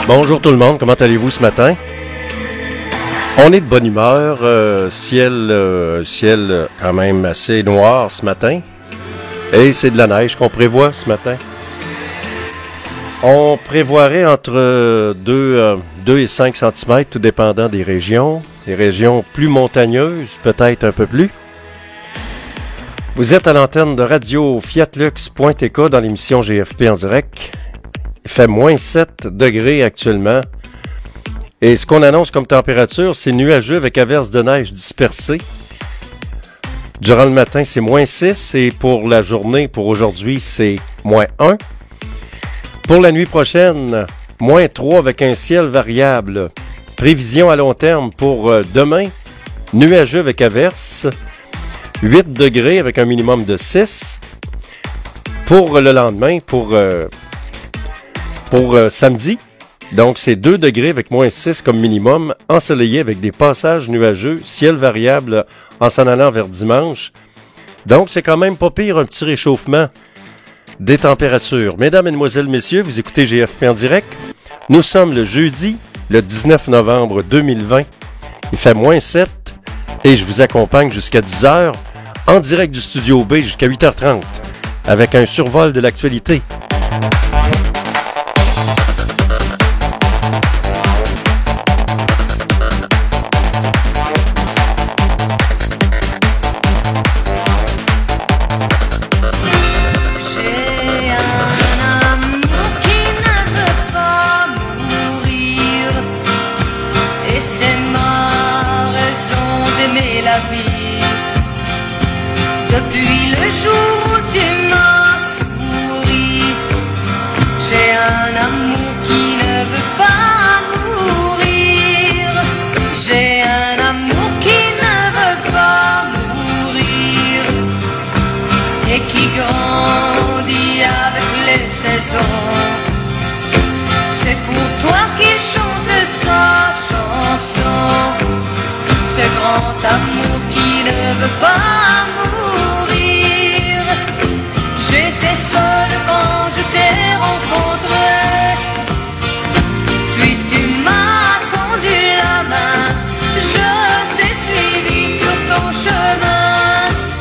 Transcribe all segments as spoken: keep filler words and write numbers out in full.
Bonjour tout le monde, comment allez-vous ce matin? On est de bonne humeur, euh, ciel, euh, ciel euh, quand même assez noir ce matin. Et c'est de la neige qu'on prévoit ce matin. On prévoirait entre deux et cinq centimètres, tout dépendant des régions. Les régions plus montagneuses, peut-être un peu plus. Vous êtes à l'antenne de radio fiatlux point t k dans l'émission G F P en direct. Il fait moins sept degrés actuellement. Et ce qu'on annonce comme température, c'est nuageux avec averses de neige dispersées. Durant le matin, c'est moins six et pour la journée, pour aujourd'hui, c'est moins un. Pour la nuit prochaine, moins trois avec un ciel variable. Prévision à long terme pour euh, demain, nuageux avec averses, huit degrés avec un minimum de six. Pour le lendemain, pour, euh, pour euh, samedi, donc c'est deux degrés avec moins six comme minimum, ensoleillé avec des passages nuageux, ciel variable en s'en allant vers dimanche. Donc c'est quand même pas pire, un petit réchauffement des températures. Mesdames, Mesdemoiselles, Messieurs, vous écoutez G F P en direct. Nous sommes le jeudi, le dix-neuf novembre deux mille vingt. Il fait moins sept et je vous accompagne jusqu'à dix heures en direct du Studio B jusqu'à huit heures trente avec un survol de l'actualité. Depuis le jour où tu m'as souri, j'ai un amour qui ne veut pas mourir. J'ai un amour qui ne veut pas mourir et qui grandit avec les saisons. C'est pour toi qu'il chante sa chanson, ce grand amour qui ne veut pas mourir. J'étais seule quand je t'ai rencontré, puis tu m'as tendu la main, je t'ai suivi sur ton chemin.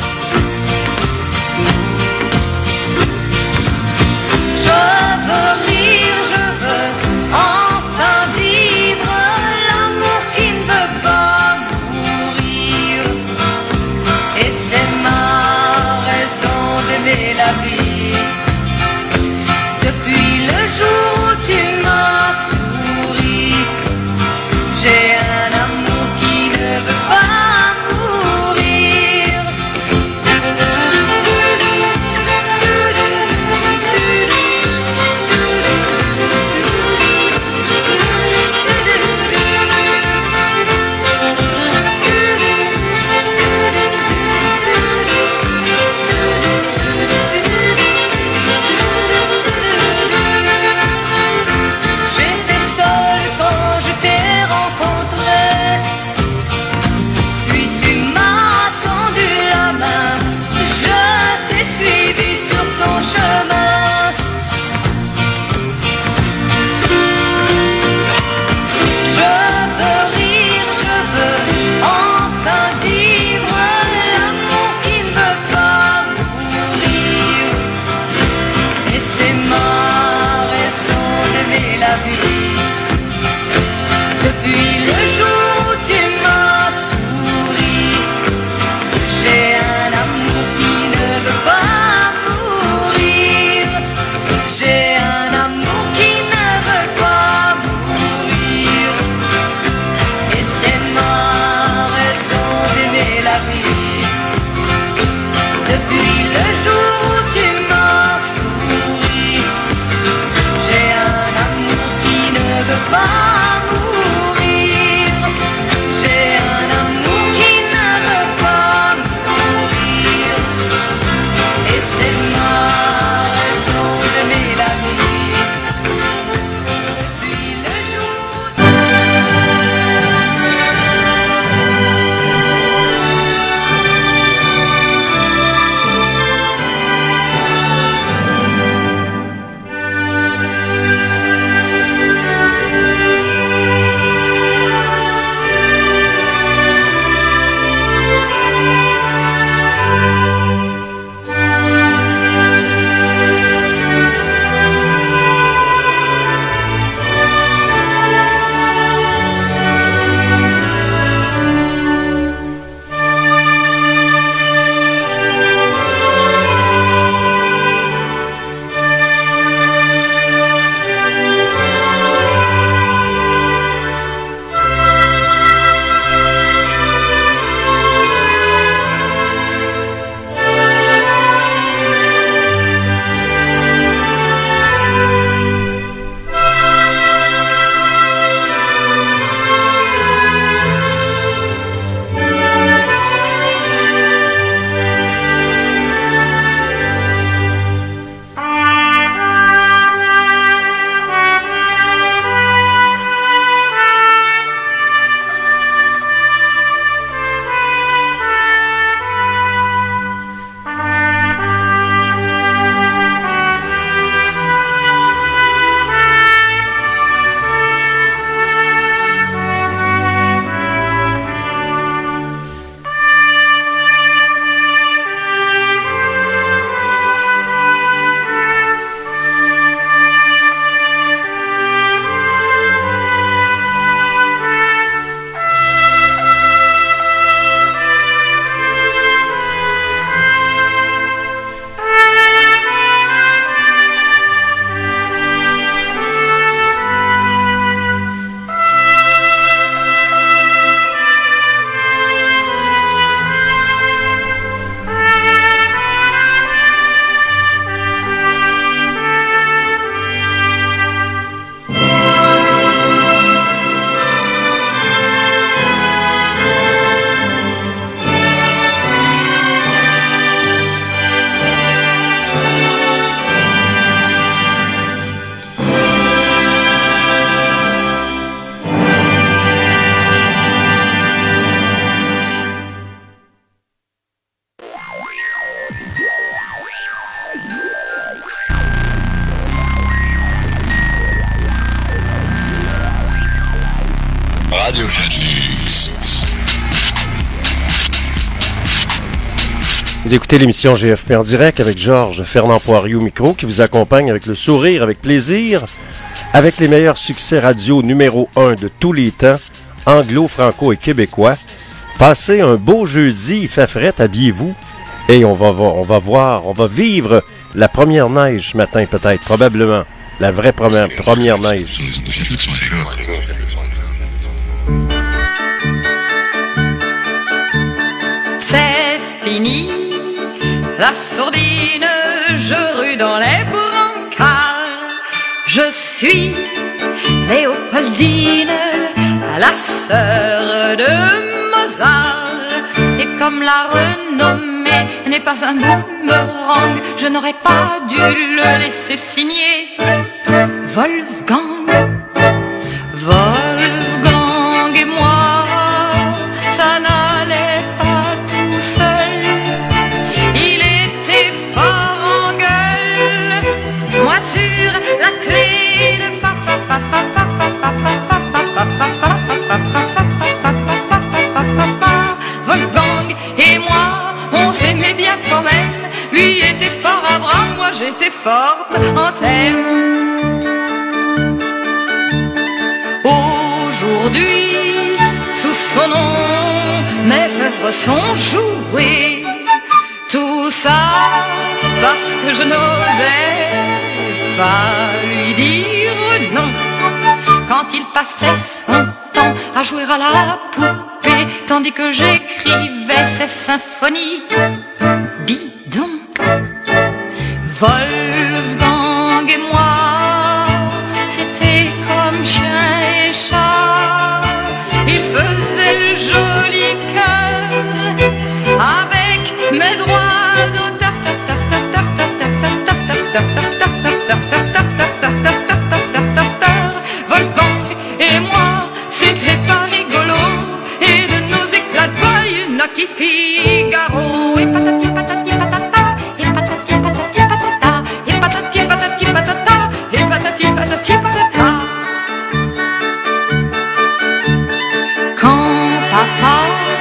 Je veux rire, je veux enfin vivre l'amour qui ne veut pas mourir. Et c'est ma raison d'aimer la vie. Depuis le jour où tu m'as souri, j'ai un amour qui ne veut pas mourir. J'étais seule quand je t'ai rencontré, puis tu m'as tendu la main, je t'ai suivi sur ton chemin. Je veux rire, je veux enfin vivre l'amour qui ne veut pas mourir. Et c'est ma raison d'aimer la vie. Depuis le jour où tu m'as souri, j'ai un amour qui ne veut pas mourir. J'ai un amour qui ne veut pas mourir. Et c'est ma raison d'aimer la vie. Depuis le jour où tu m'as souri, j'ai un amour qui Radio Footloose. Vous écoutez l'émission G F P en direct avec Georges Fernand Poirier au micro qui vous accompagne avec le sourire, avec plaisir, avec les meilleurs succès radio numéro un de tous les temps, anglo, franco et québécois. Passez un beau jeudi, il fait fret, habillez-vous et on va, on va voir, on va vivre la première neige ce matin peut-être, probablement. La vraie première, première neige. C'est fini, la sourdine, je rue dans les brancards. Je suis Léopoldine, la sœur de Mozart. Et comme la renommée n'est pas un boomerang, je n'aurais pas dû le laisser signer Wolfgang. Wolfgang et moi, ça n'allait pas tout seul. Il était fort en gueule, moi sur la clé de fa fa fa fa fa fa fa fa fa fa fa. Wolfgang et moi, on s'aimait bien quand même. Lui était fort à bras, moi j'étais forte en thème. Aujourd'hui, sous son nom, mes œuvres sont jouées. Tout ça parce que je n'osais pas lui dire non. Quand il passait son temps à jouer à la poupée, tandis que j'écrivais ses symphonies bidons. Wolfgang et moi, c'était comme chien et chat. Il faisait le joli cœur avec mes doigts d'auteur. Wolfgang et moi, c'était pas rigolo. Et de nos éclats de voix, il n'a qui Figaro. Et patati patati patata, et patati patati patata, et patati patati patata, et patati patati patata. Quand papa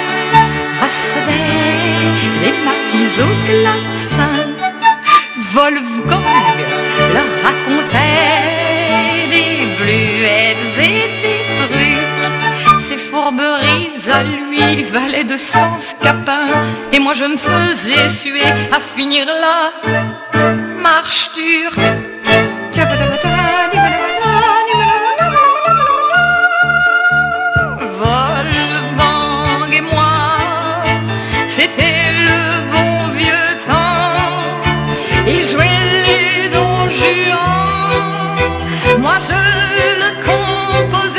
recevait les marquises au clavecin, Wolfgang leur racontait des bluettes et des trucs. Ses fourberies à lui valaient de cents scapins, et moi je me faisais suer à finir la marche turque. Wolfgang et moi, c'était le bon vieux temps. Il jouait les Don Juan, moi je le composais.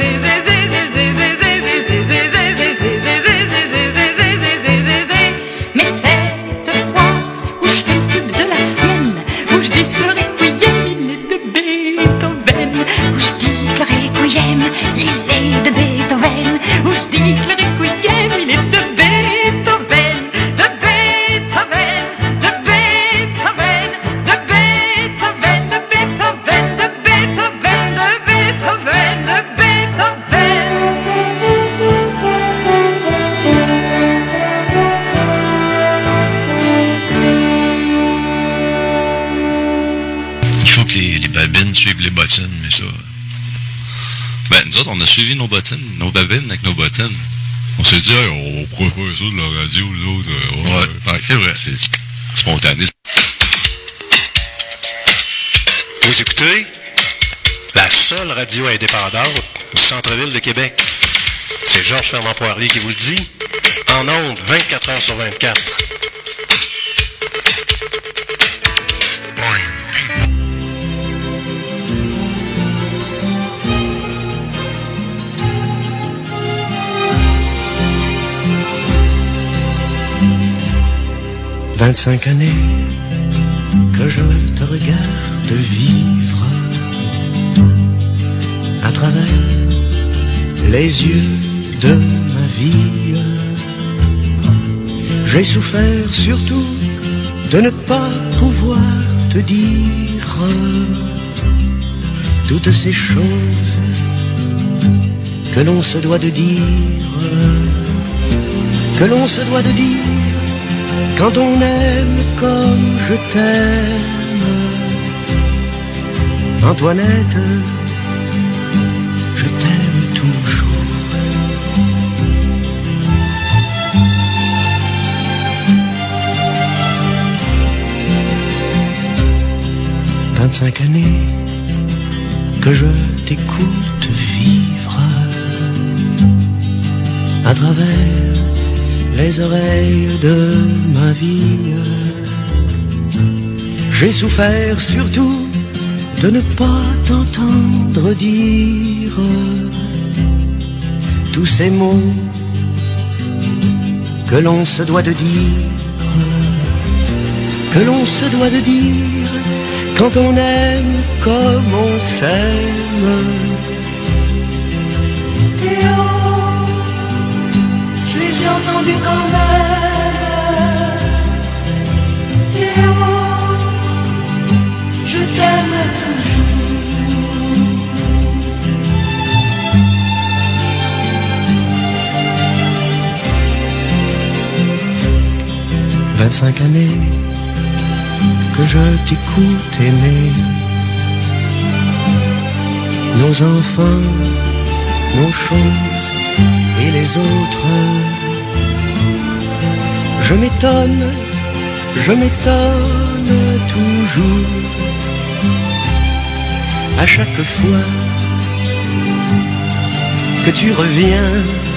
Mais cette fois où je fais le tube de la semaine, où je dis que le requiem il est de Beethoven, où je dis que le requiem il est de Beethoven, où je dis que le requiem il est de Beethoven, de Beethoven, de Beethoven, de Beethoven, de Beethoven, de Beethoven, de Beethoven, de Beethoven. Il faut que les, les babines suivent les bottines, mais ça... Ben, nous autres, on a suivi nos bottines, nos babines avec nos bottines. On s'est dit, hey, on pourrait faire ça de la radio, nous autres. Euh, ouais, ouais, ouais, c'est vrai, c'est spontané. Vous écoutez la seule radio indépendante du centre-ville de Québec. C'est Georges Fernand Poirier qui vous le dit. En ondes, vingt-quatre heures sur vingt-quatre. Vingt-cinq années que je te regarde vivre à travers les yeux de ma vie. J'ai souffert surtout de ne pas pouvoir te dire toutes ces choses que l'on se doit de dire, que l'on se doit de dire, quand on aime comme je t'aime. Antoinette, je t'aime toujours. Vingt-cinq années que je t'écoute vivre à travers les oreilles de ma vie. J'ai souffert surtout de ne pas t'entendre dire tous ces mots que l'on se doit de dire, que l'on se doit de dire quand on aime comme on s'aime. Théo, je les ai entendus quand même. Théo, je t'aime toujours. Vingt-cinq années que je t'écoute aimer, nos enfants, nos choses et les autres. Je m'étonne, je m'étonne toujours à chaque fois que tu reviens.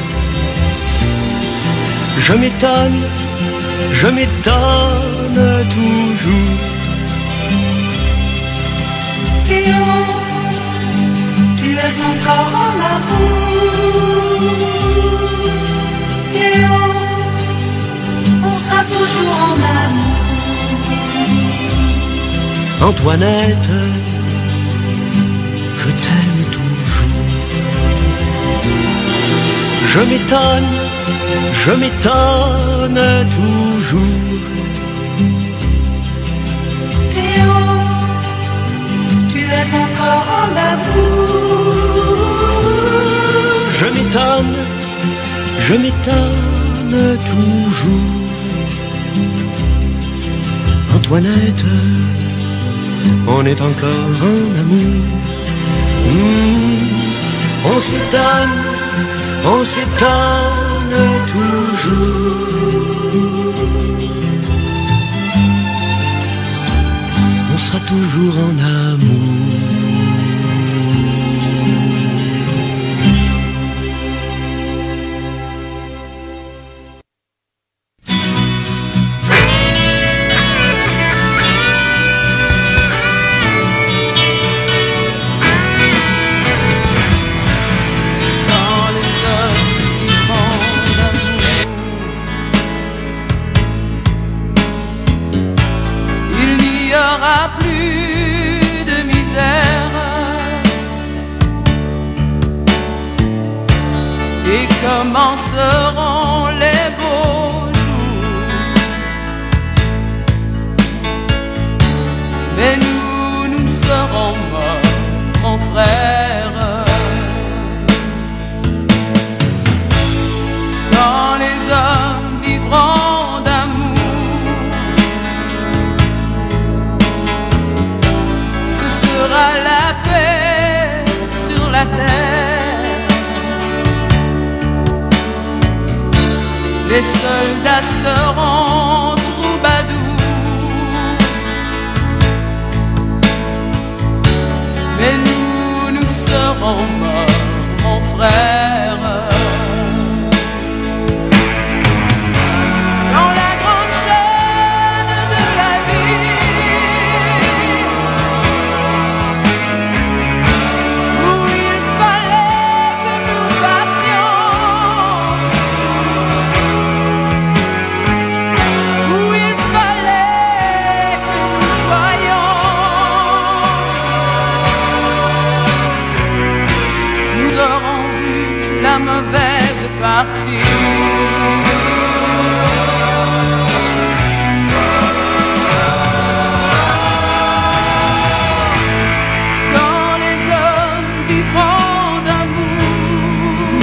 Je m'étonne, je m'étonne toujours. Théo, tu es encore en amour. Théo, on sera toujours en amour. Antoinette, je t'aime toujours. Je m'étonne, je m'étonne toujours. Théo, tu es encore en amour. Je m'étonne, je m'étonne toujours. Antoinette, on est encore en amour. Mmh, on s'étonne, on s'étonne toujours. On sera toujours en amour. Commenceront les beaux jours, mais nous, nous serons morts, mon frère. Quand les hommes vivront d'amour, ce sera la paix sur la terre. Les soldats seront troubadours, mais nous, nous serons morts, mon frère. Dans la grande chaîne de la vie, où il fallait que nous passions, la mauvaise partie. Quand les hommes vivront d'amour,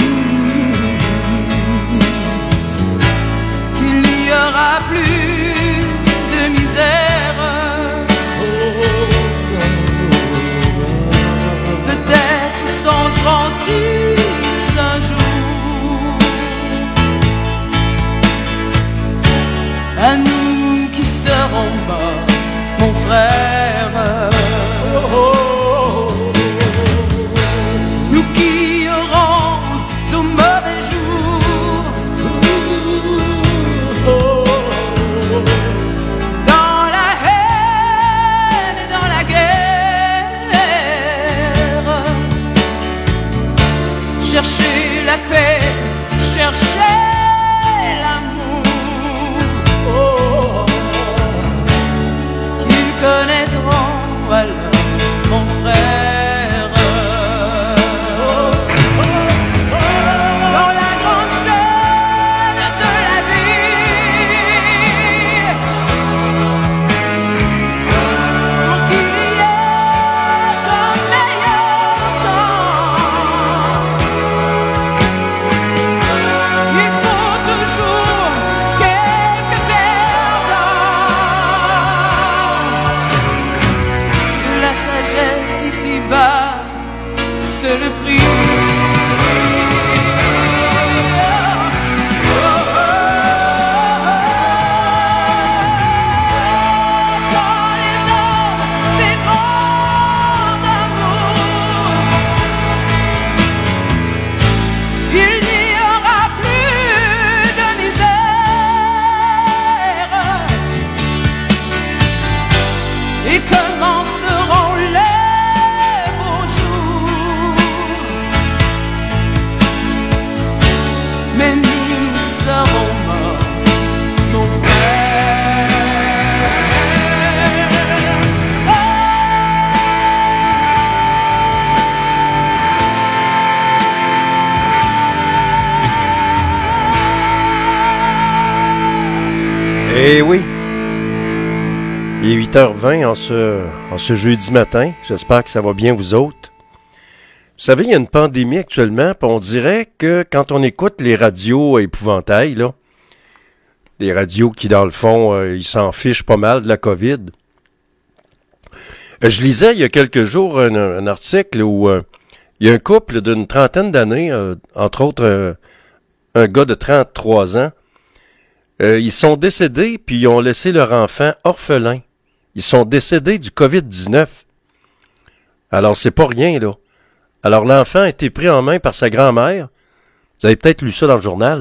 Eh oui. Il est huit heures vingt en ce, en ce jeudi matin. J'espère que ça va bien vous autres. Vous savez, il y a une pandémie actuellement, puis on dirait que quand on écoute les radios épouvantails, là, les radios qui, dans le fond, euh, ils s'en fichent pas mal de la COVID. Euh, je lisais il y a quelques jours un, un article où euh, il y a un couple d'une trentaine d'années, euh, entre autres euh, un gars de trente-trois ans, euh, ils sont décédés puis ils ont laissé leur enfant orphelin. Ils sont décédés du covid dix-neuf. Alors, c'est pas rien, là. Alors, l'enfant a été pris en main par sa grand-mère. Vous avez peut-être lu ça dans le journal.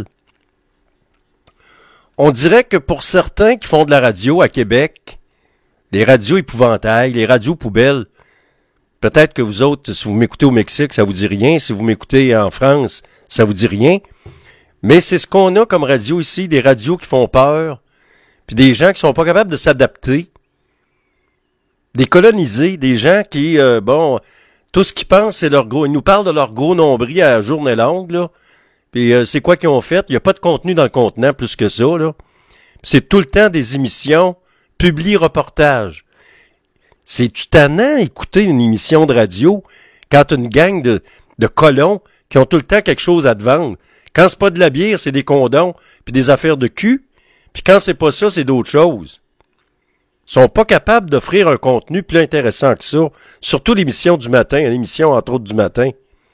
On dirait que pour certains qui font de la radio à Québec, les radios épouvantails, les radios poubelles, peut-être que vous autres, si vous m'écoutez au Mexique, ça vous dit rien. Si vous m'écoutez en France, ça vous dit rien. Mais c'est ce qu'on a comme radio ici, des radios qui font peur, puis des gens qui sont pas capables de s'adapter, des colonisés, des gens qui, euh, bon, tout ce qu'ils pensent, c'est leur gros... Ils nous parlent de leur gros nombril à journée longue, là. Puis euh, c'est quoi qu'ils ont fait? Il n'y a pas de contenu dans le contenant plus que ça, là. Puis c'est tout le temps des émissions, publi-reportages. C'est-tu tannant écouter une émission de radio quand t'as une gang de, de colons qui ont tout le temps quelque chose à te vendre? Quand c'est pas de la bière, c'est des condoms, puis des affaires de cul. Puis quand c'est pas ça, c'est d'autres choses. Ils sont pas capables d'offrir un contenu plus intéressant que ça. Surtout l'émission du matin, l'émission entre autres du matin.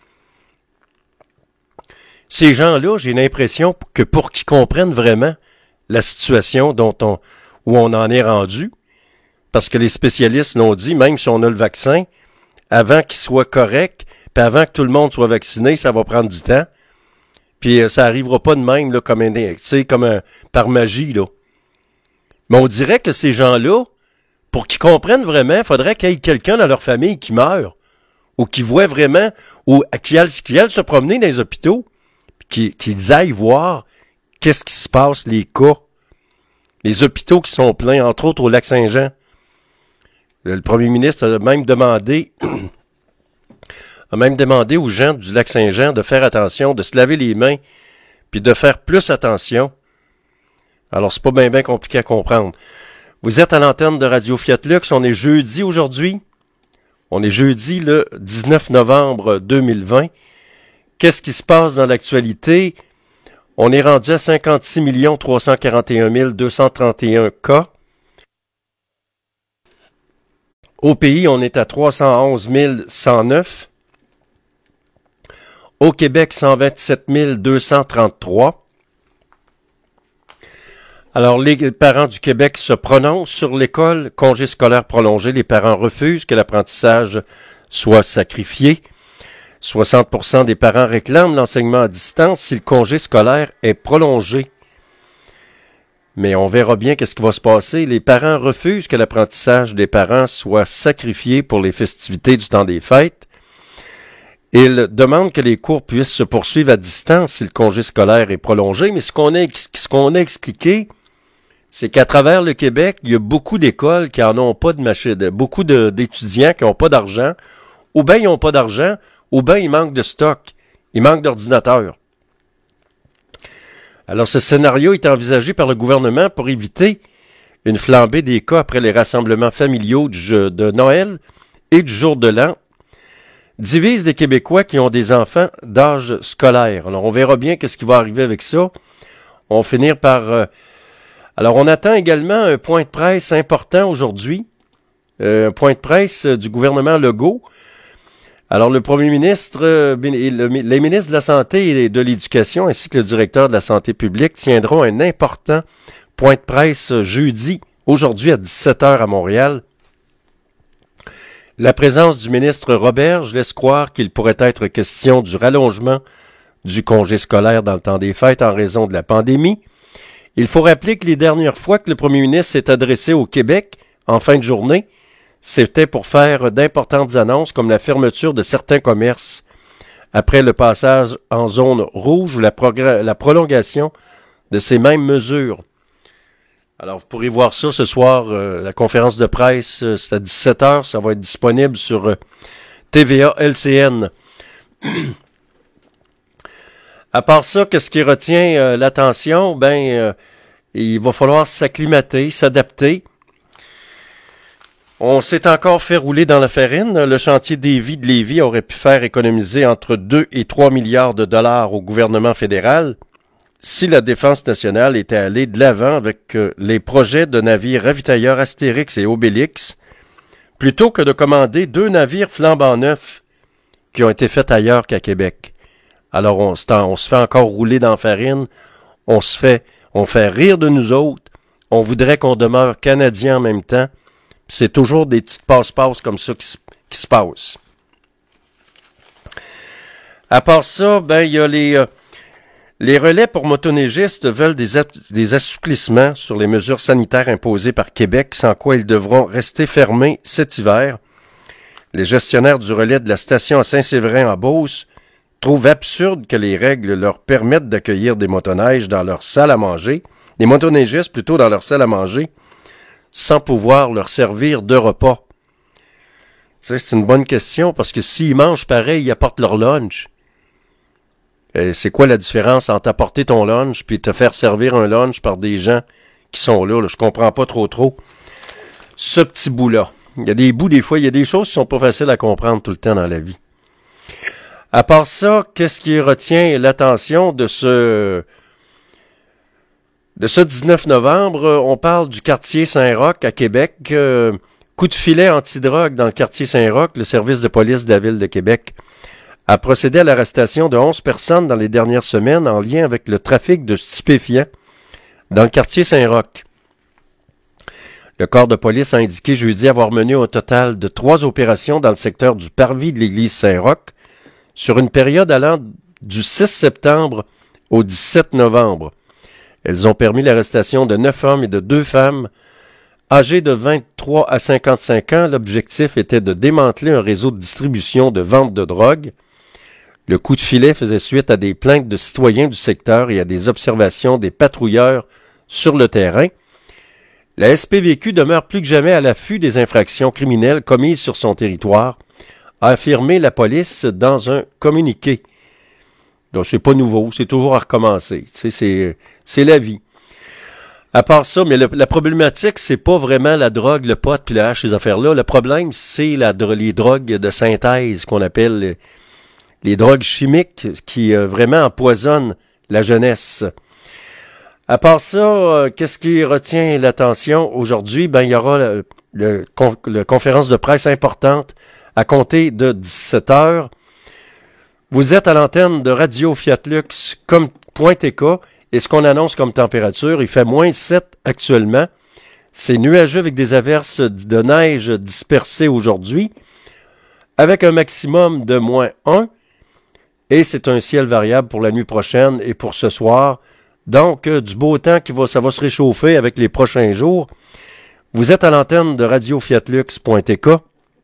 Ces gens-là, j'ai l'impression que pour qu'ils comprennent vraiment la situation dont on, où on en est rendu, parce que les spécialistes l'ont dit, même si on a le vaccin, avant qu'il soit correct, puis avant que tout le monde soit vacciné, ça va prendre du temps. Puis euh, ça arrivera pas de même, là, comme un, tu sais, comme un, par magie, là. Mais on dirait que ces gens-là, pour qu'ils comprennent vraiment, il faudrait qu'il y ait quelqu'un dans leur famille qui meurt, ou qui voit vraiment, ou qui aille, qui aille se promener dans les hôpitaux, puis qu'ils aillent voir qu'est-ce qui se passe, les cas. Les hôpitaux qui sont pleins, entre autres au Lac-Saint-Jean. Le premier ministre a même demandé a même demandé aux gens du Lac-Saint-Jean de faire attention, de se laver les mains, puis de faire plus attention. Alors, c'est pas bien bien compliqué à comprendre. Vous êtes à l'antenne de Radio Fiat Lux, on est jeudi aujourd'hui. On est jeudi le dix-neuf novembre deux mille vingt. Qu'est-ce qui se passe dans l'actualité? On est rendu à cinquante-six millions trois cent quarante et un mille deux cent trente et un cas. Au pays, on est à trois cent onze mille cent neuf. Au Québec, cent vingt-sept mille deux cent trente-trois. Alors, les parents du Québec se prononcent sur l'école. Congé scolaire prolongé. Les parents refusent que l'apprentissage soit sacrifié. soixante pour cent des parents réclament l'enseignement à distance si le congé scolaire est prolongé. Mais on verra bien qu'est-ce qui va se passer. Les parents refusent que l'apprentissage des parents soit sacrifié pour les festivités du temps des fêtes. Ils demandent que les cours puissent se poursuivre à distance si le congé scolaire est prolongé. Mais ce qu'on a, ce qu'on a expliqué, c'est qu'à travers le Québec, il y a beaucoup d'écoles qui en ont pas de machine, beaucoup de, d'étudiants qui n'ont pas d'argent, ou bien ils n'ont pas d'argent, ou bien il manque de stock, il manque d'ordinateurs. Alors ce scénario est envisagé par le gouvernement pour éviter une flambée des cas après les rassemblements familiaux du, de Noël et du jour de l'an, divise les Québécois qui ont des enfants d'âge scolaire. Alors on verra bien qu'est-ce qui va arriver avec ça. On va finir par... Euh, alors on attend également un point de presse important aujourd'hui, euh, un point de presse du gouvernement Legault. Alors, le premier ministre, euh, le, les ministres de la Santé et de l'Éducation, ainsi que le directeur de la Santé publique, tiendront un important point de presse jeudi, aujourd'hui à dix-sept heures à Montréal. La présence du ministre Roberge laisse croire qu'il pourrait être question du rallongement du congé scolaire dans le temps des fêtes en raison de la pandémie. Il faut rappeler que les dernières fois que le premier ministre s'est adressé au Québec, en fin de journée, c'était pour faire d'importantes annonces comme la fermeture de certains commerces après le passage en zone rouge ou la, progr- la prolongation de ces mêmes mesures. Alors, vous pourrez voir ça ce soir, euh, la conférence de presse, euh, c'est à dix-sept heures, ça va être disponible sur euh, T V A L C N. À part ça, qu'est-ce qui retient euh, l'attention? Ben, euh, Et il va falloir s'acclimater, s'adapter. On s'est encore fait rouler dans la farine. Le chantier Davie de Lévis aurait pu faire économiser entre deux et trois milliards de dollars au gouvernement fédéral si la Défense nationale était allée de l'avant avec euh, les projets de navires ravitailleurs Astérix et Obélix, plutôt que de commander deux navires flambant neufs qui ont été faits ailleurs qu'à Québec. Alors on, on se fait encore rouler dans la farine, on se fait, on fait rire de nous autres, on voudrait qu'on demeure Canadiens en même temps. C'est toujours des petites passe-passe comme ça qui, qui se passent. À part ça, ben il y a les euh, les relais pour motoneigistes veulent des, des assouplissements sur les mesures sanitaires imposées par Québec, sans quoi ils devront rester fermés cet hiver. Les gestionnaires du relais de la station à Saint-Séverin en Beauce trouvent absurde que les règles leur permettent d'accueillir des motoneiges dans leur salle à manger, des motoneigistes plutôt dans leur salle à manger, sans pouvoir leur servir de repas. Tu sais, c'est une bonne question, parce que s'ils mangent pareil, ils apportent leur lunch. Et c'est quoi la différence entre apporter ton lunch puis te faire servir un lunch par des gens qui sont là, là? Je comprends pas trop trop ce petit bout-là. Il y a des bouts, des fois, il y a des choses qui sont pas faciles à comprendre tout le temps dans la vie. À part ça, qu'est-ce qui retient l'attention de ce de ce dix-neuf novembre? On parle du quartier Saint-Roch à Québec. Euh, coup de filet antidrogue dans le quartier Saint-Roch. Le service de police de la Ville de Québec a procédé à l'arrestation de onze personnes dans les dernières semaines en lien avec le trafic de stupéfiants dans le quartier Saint-Roch. Le corps de police a indiqué jeudi avoir mené au total de trois opérations dans le secteur du parvis de l'église Saint-Roch sur une période allant du six septembre au dix-sept novembre. Elles ont permis l'arrestation de neuf hommes et de deux femmes âgés de vingt-trois à cinquante-cinq ans. L'objectif était de démanteler un réseau de distribution de vente de drogue. Le coup de filet faisait suite à des plaintes de citoyens du secteur et à des observations des patrouilleurs sur le terrain. La S P V Q demeure plus que jamais à l'affût des infractions criminelles commises sur son territoire, a affirmé la police dans un communiqué. Donc, c'est pas nouveau, c'est toujours à recommencer. Tu sais, c'est, c'est la vie. À part ça, mais le, la problématique, c'est pas vraiment la drogue, le pot puis le hache, ces affaires-là. Le problème, c'est la, les drogues de synthèse qu'on appelle les, les drogues chimiques qui euh, vraiment empoisonnent la jeunesse. À part ça, euh, qu'est-ce qui retient l'attention aujourd'hui? Ben, il y aura le, le, con, le conférence de presse importante à compter de dix-sept heures. Vous êtes à l'antenne de Radio Fiat Lux comme point T K et ce qu'on annonce comme température, il fait moins sept actuellement. C'est nuageux avec des averses de neige dispersées aujourd'hui avec un maximum de moins un et c'est un ciel variable pour la nuit prochaine et pour ce soir. Donc, euh, du beau temps qui va, ça va se réchauffer avec les prochains jours. Vous êtes à l'antenne de Radio Fiat Lux point T K.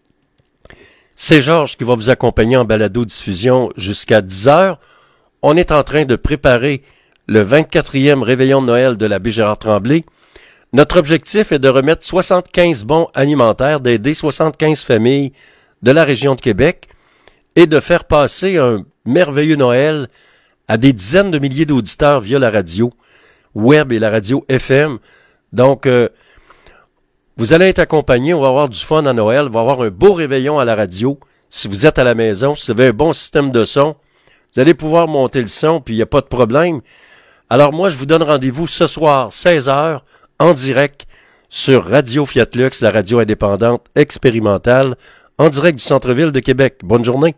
C'est Georges qui va vous accompagner en balado-diffusion jusqu'à dix heures. On est en train de préparer le vingt-quatrième réveillon de Noël de l'abbé Gérard Tremblay. Notre objectif est de remettre soixante-quinze bons alimentaires, d'aider soixante-quinze familles de la région de Québec et de faire passer un merveilleux Noël à des dizaines de milliers d'auditeurs via la radio web et la radio F M. Donc, euh, vous allez être accompagnés, on va avoir du fun à Noël, on va avoir un beau réveillon à la radio. Si vous êtes à la maison, si vous avez un bon système de son, vous allez pouvoir monter le son, puis il n'y a pas de problème. Alors moi, je vous donne rendez-vous ce soir, seize heures, en direct, sur Radio Fiat Lux, la radio indépendante expérimentale, en direct du centre-ville de Québec. Bonne journée.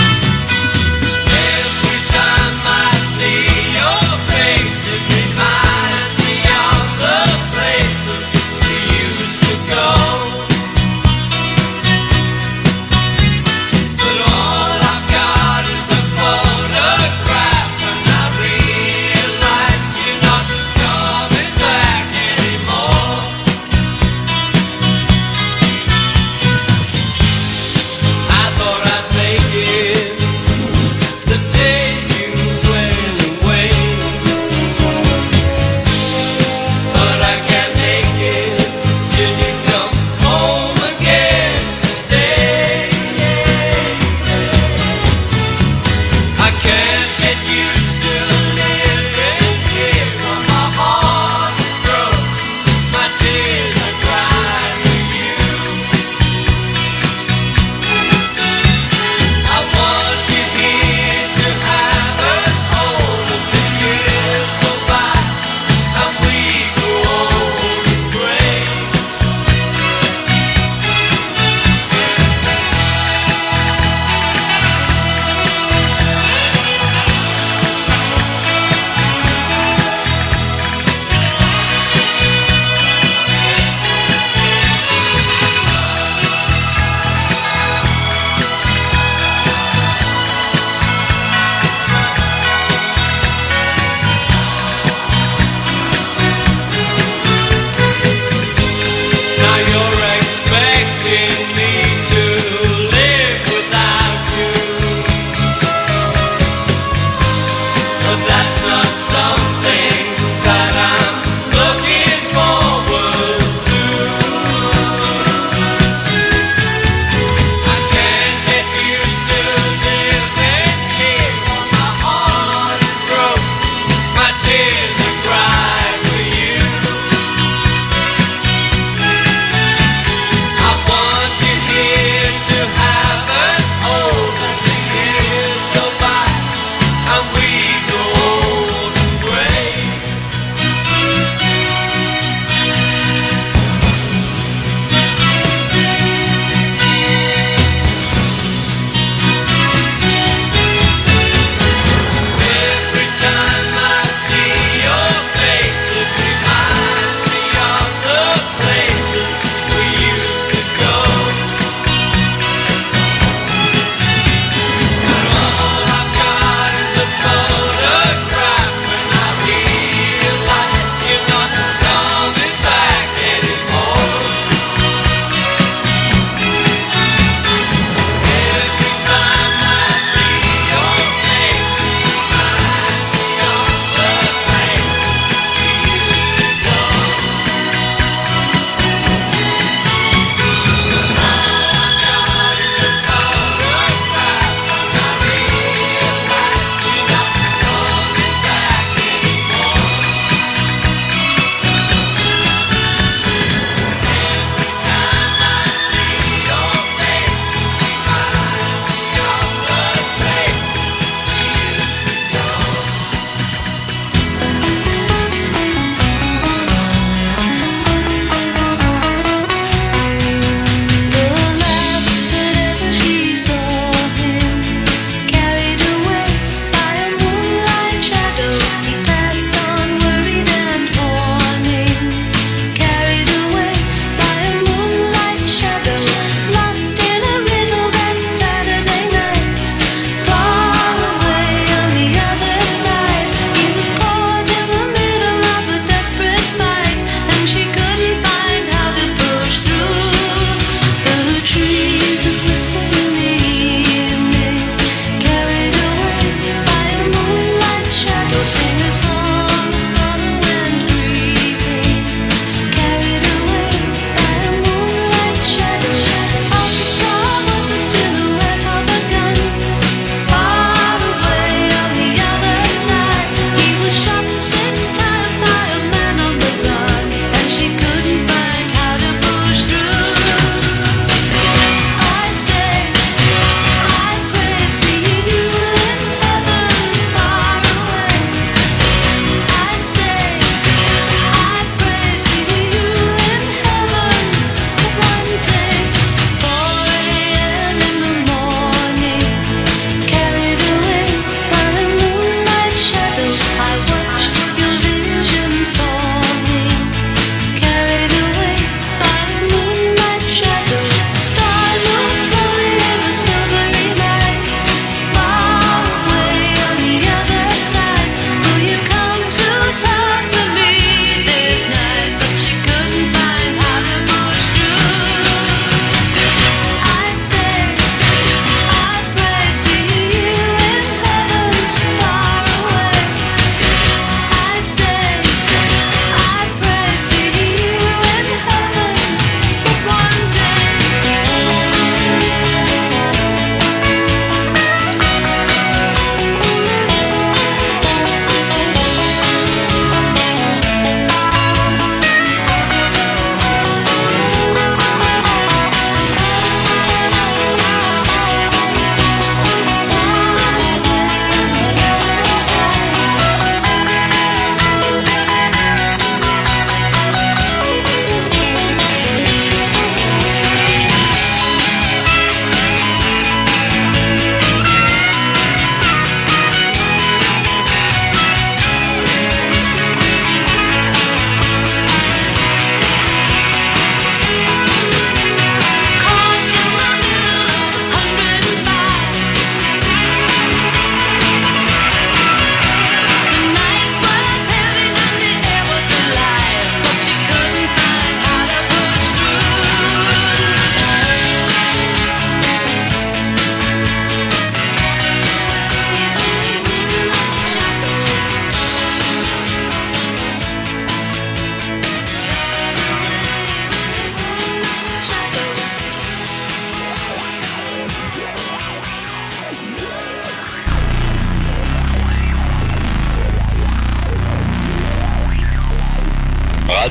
Every time I see your face, it reminds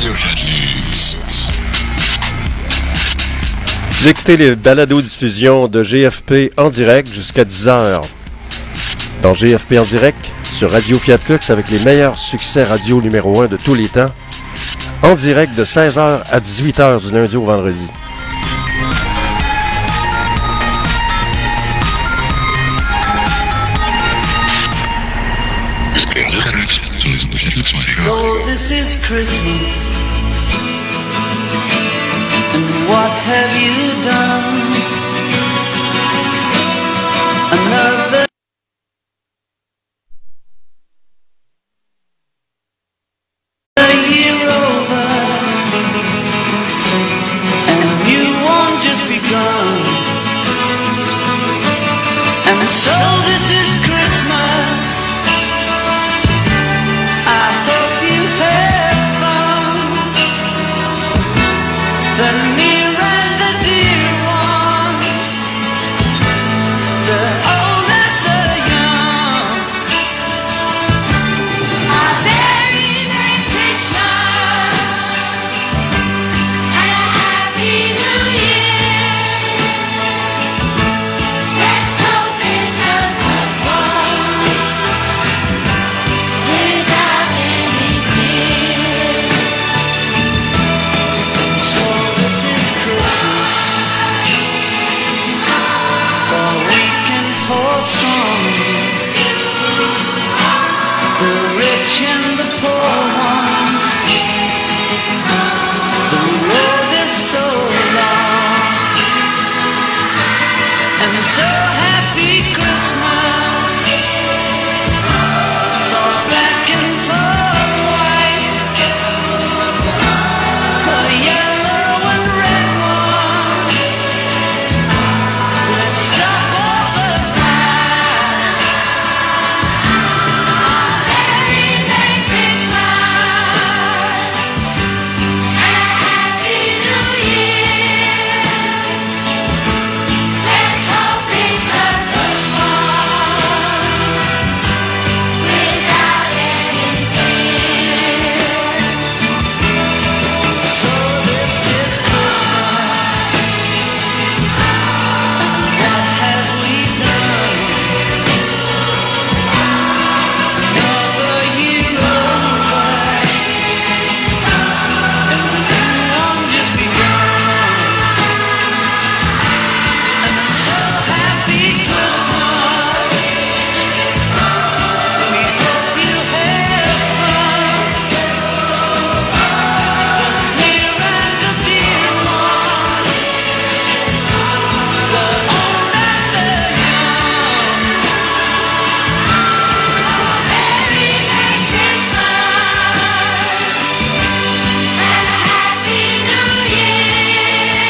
Radio Fiatlux. Vous écoutez les balados-diffusions de G F P en direct jusqu'à dix heures. Dans G F P en direct, sur Radio Fiatlux avec les meilleurs succès radio numéro un de tous les temps. En direct de seize heures à dix-huit heures du lundi au vendredi. So this is Christmas, and what have you done? Another year over, and a new one just begun. And so this is Christmas. The near and the dear ones, the old and the young. A very Merry Christmas and a Happy New Year. Let's hope it's a good one without any fear. So this is Christmas, for weak and for strong, the rich and the poor ones. The road is so long, and so happy Christmas, for black and for white, for yellow and red one. Let's stop all the fight. Very Merry Christmas and a Happy New Year. Let's hope it's a good one without any fear. So this is Christmas, and what have we done? Another year over, and a new one just begun. And I'm so happy Christmas. We hope you have fun. The near and the dear ones, the old and the young. Very Merry Christmas and a Happy New Year.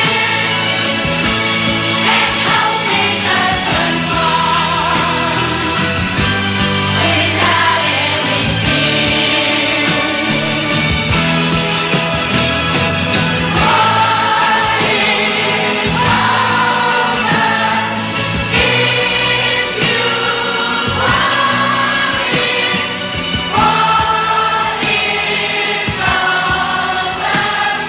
Let's hope it's a good one without any fear. What is over if you want it? What is over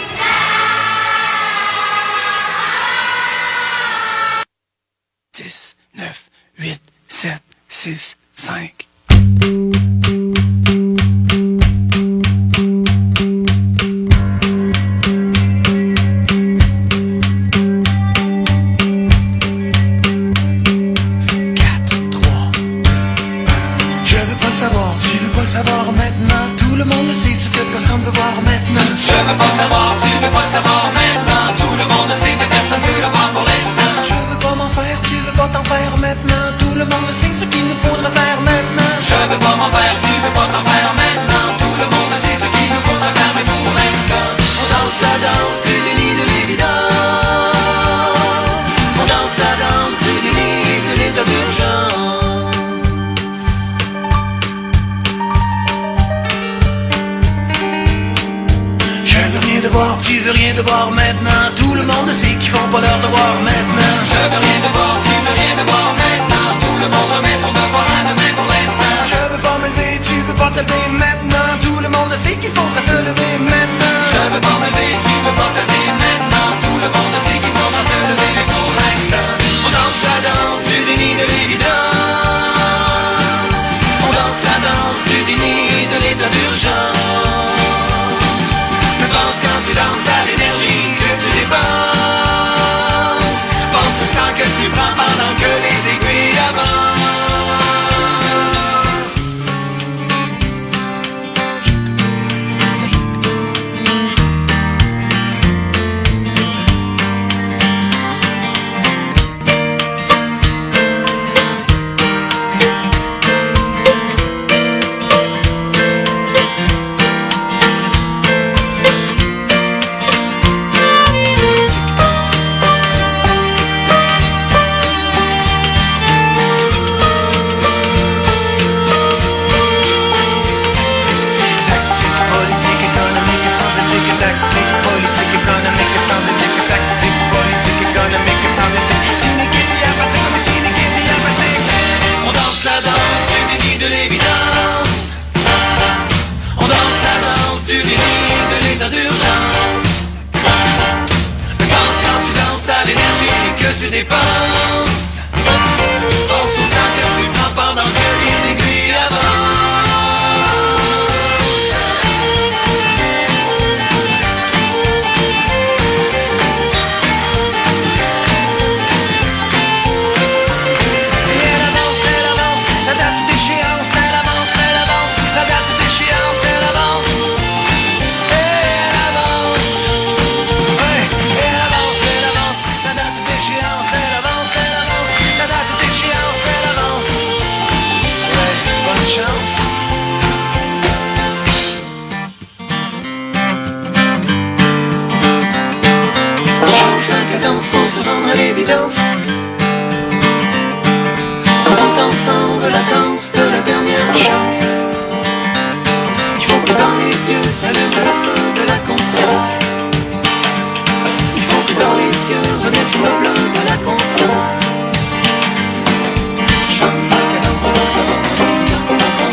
dix, neuf, huit, sept, six, cinq. quatre, trois, Je veux pas le savoir, tu veux pas le savoir maintenant. Tout le monde le sait, ce que personne veut voir maintenant. Je veux pas le savoir, tu veux pas le savoir maintenant. Tout le monde le sait, mais personne veut le voir pour l'instant. Je veux pas m'en faire, tu veux pas t'en faire maintenant. Tout le monde le sait, ce qu'il nous faudra faire maintenant. Je veux pas m'en faire, tu veux pas t'en faire maintenant. Tout le monde le sait, ce qu'il nous faudra faire, mais pour l'instant. On danse la danse du déni de l'évidence. On danse la danse du déni de l'état d'urgence. Je veux rien devoir, tu veux rien devoir maintenant. Tout le monde sait qu'ils font pas leur devoir maintenant. Je veux rien devoir, tu veux rien devoir maintenant. Tout le monde remet son devoir à demain pour l'instant. Je veux pas me lever, tu veux pas te lever maintenant. Tout le monde sait qu'il faudra se lever maintenant. sur le bloc à la confiance. Change la cadence pour se rendre à l'évidence.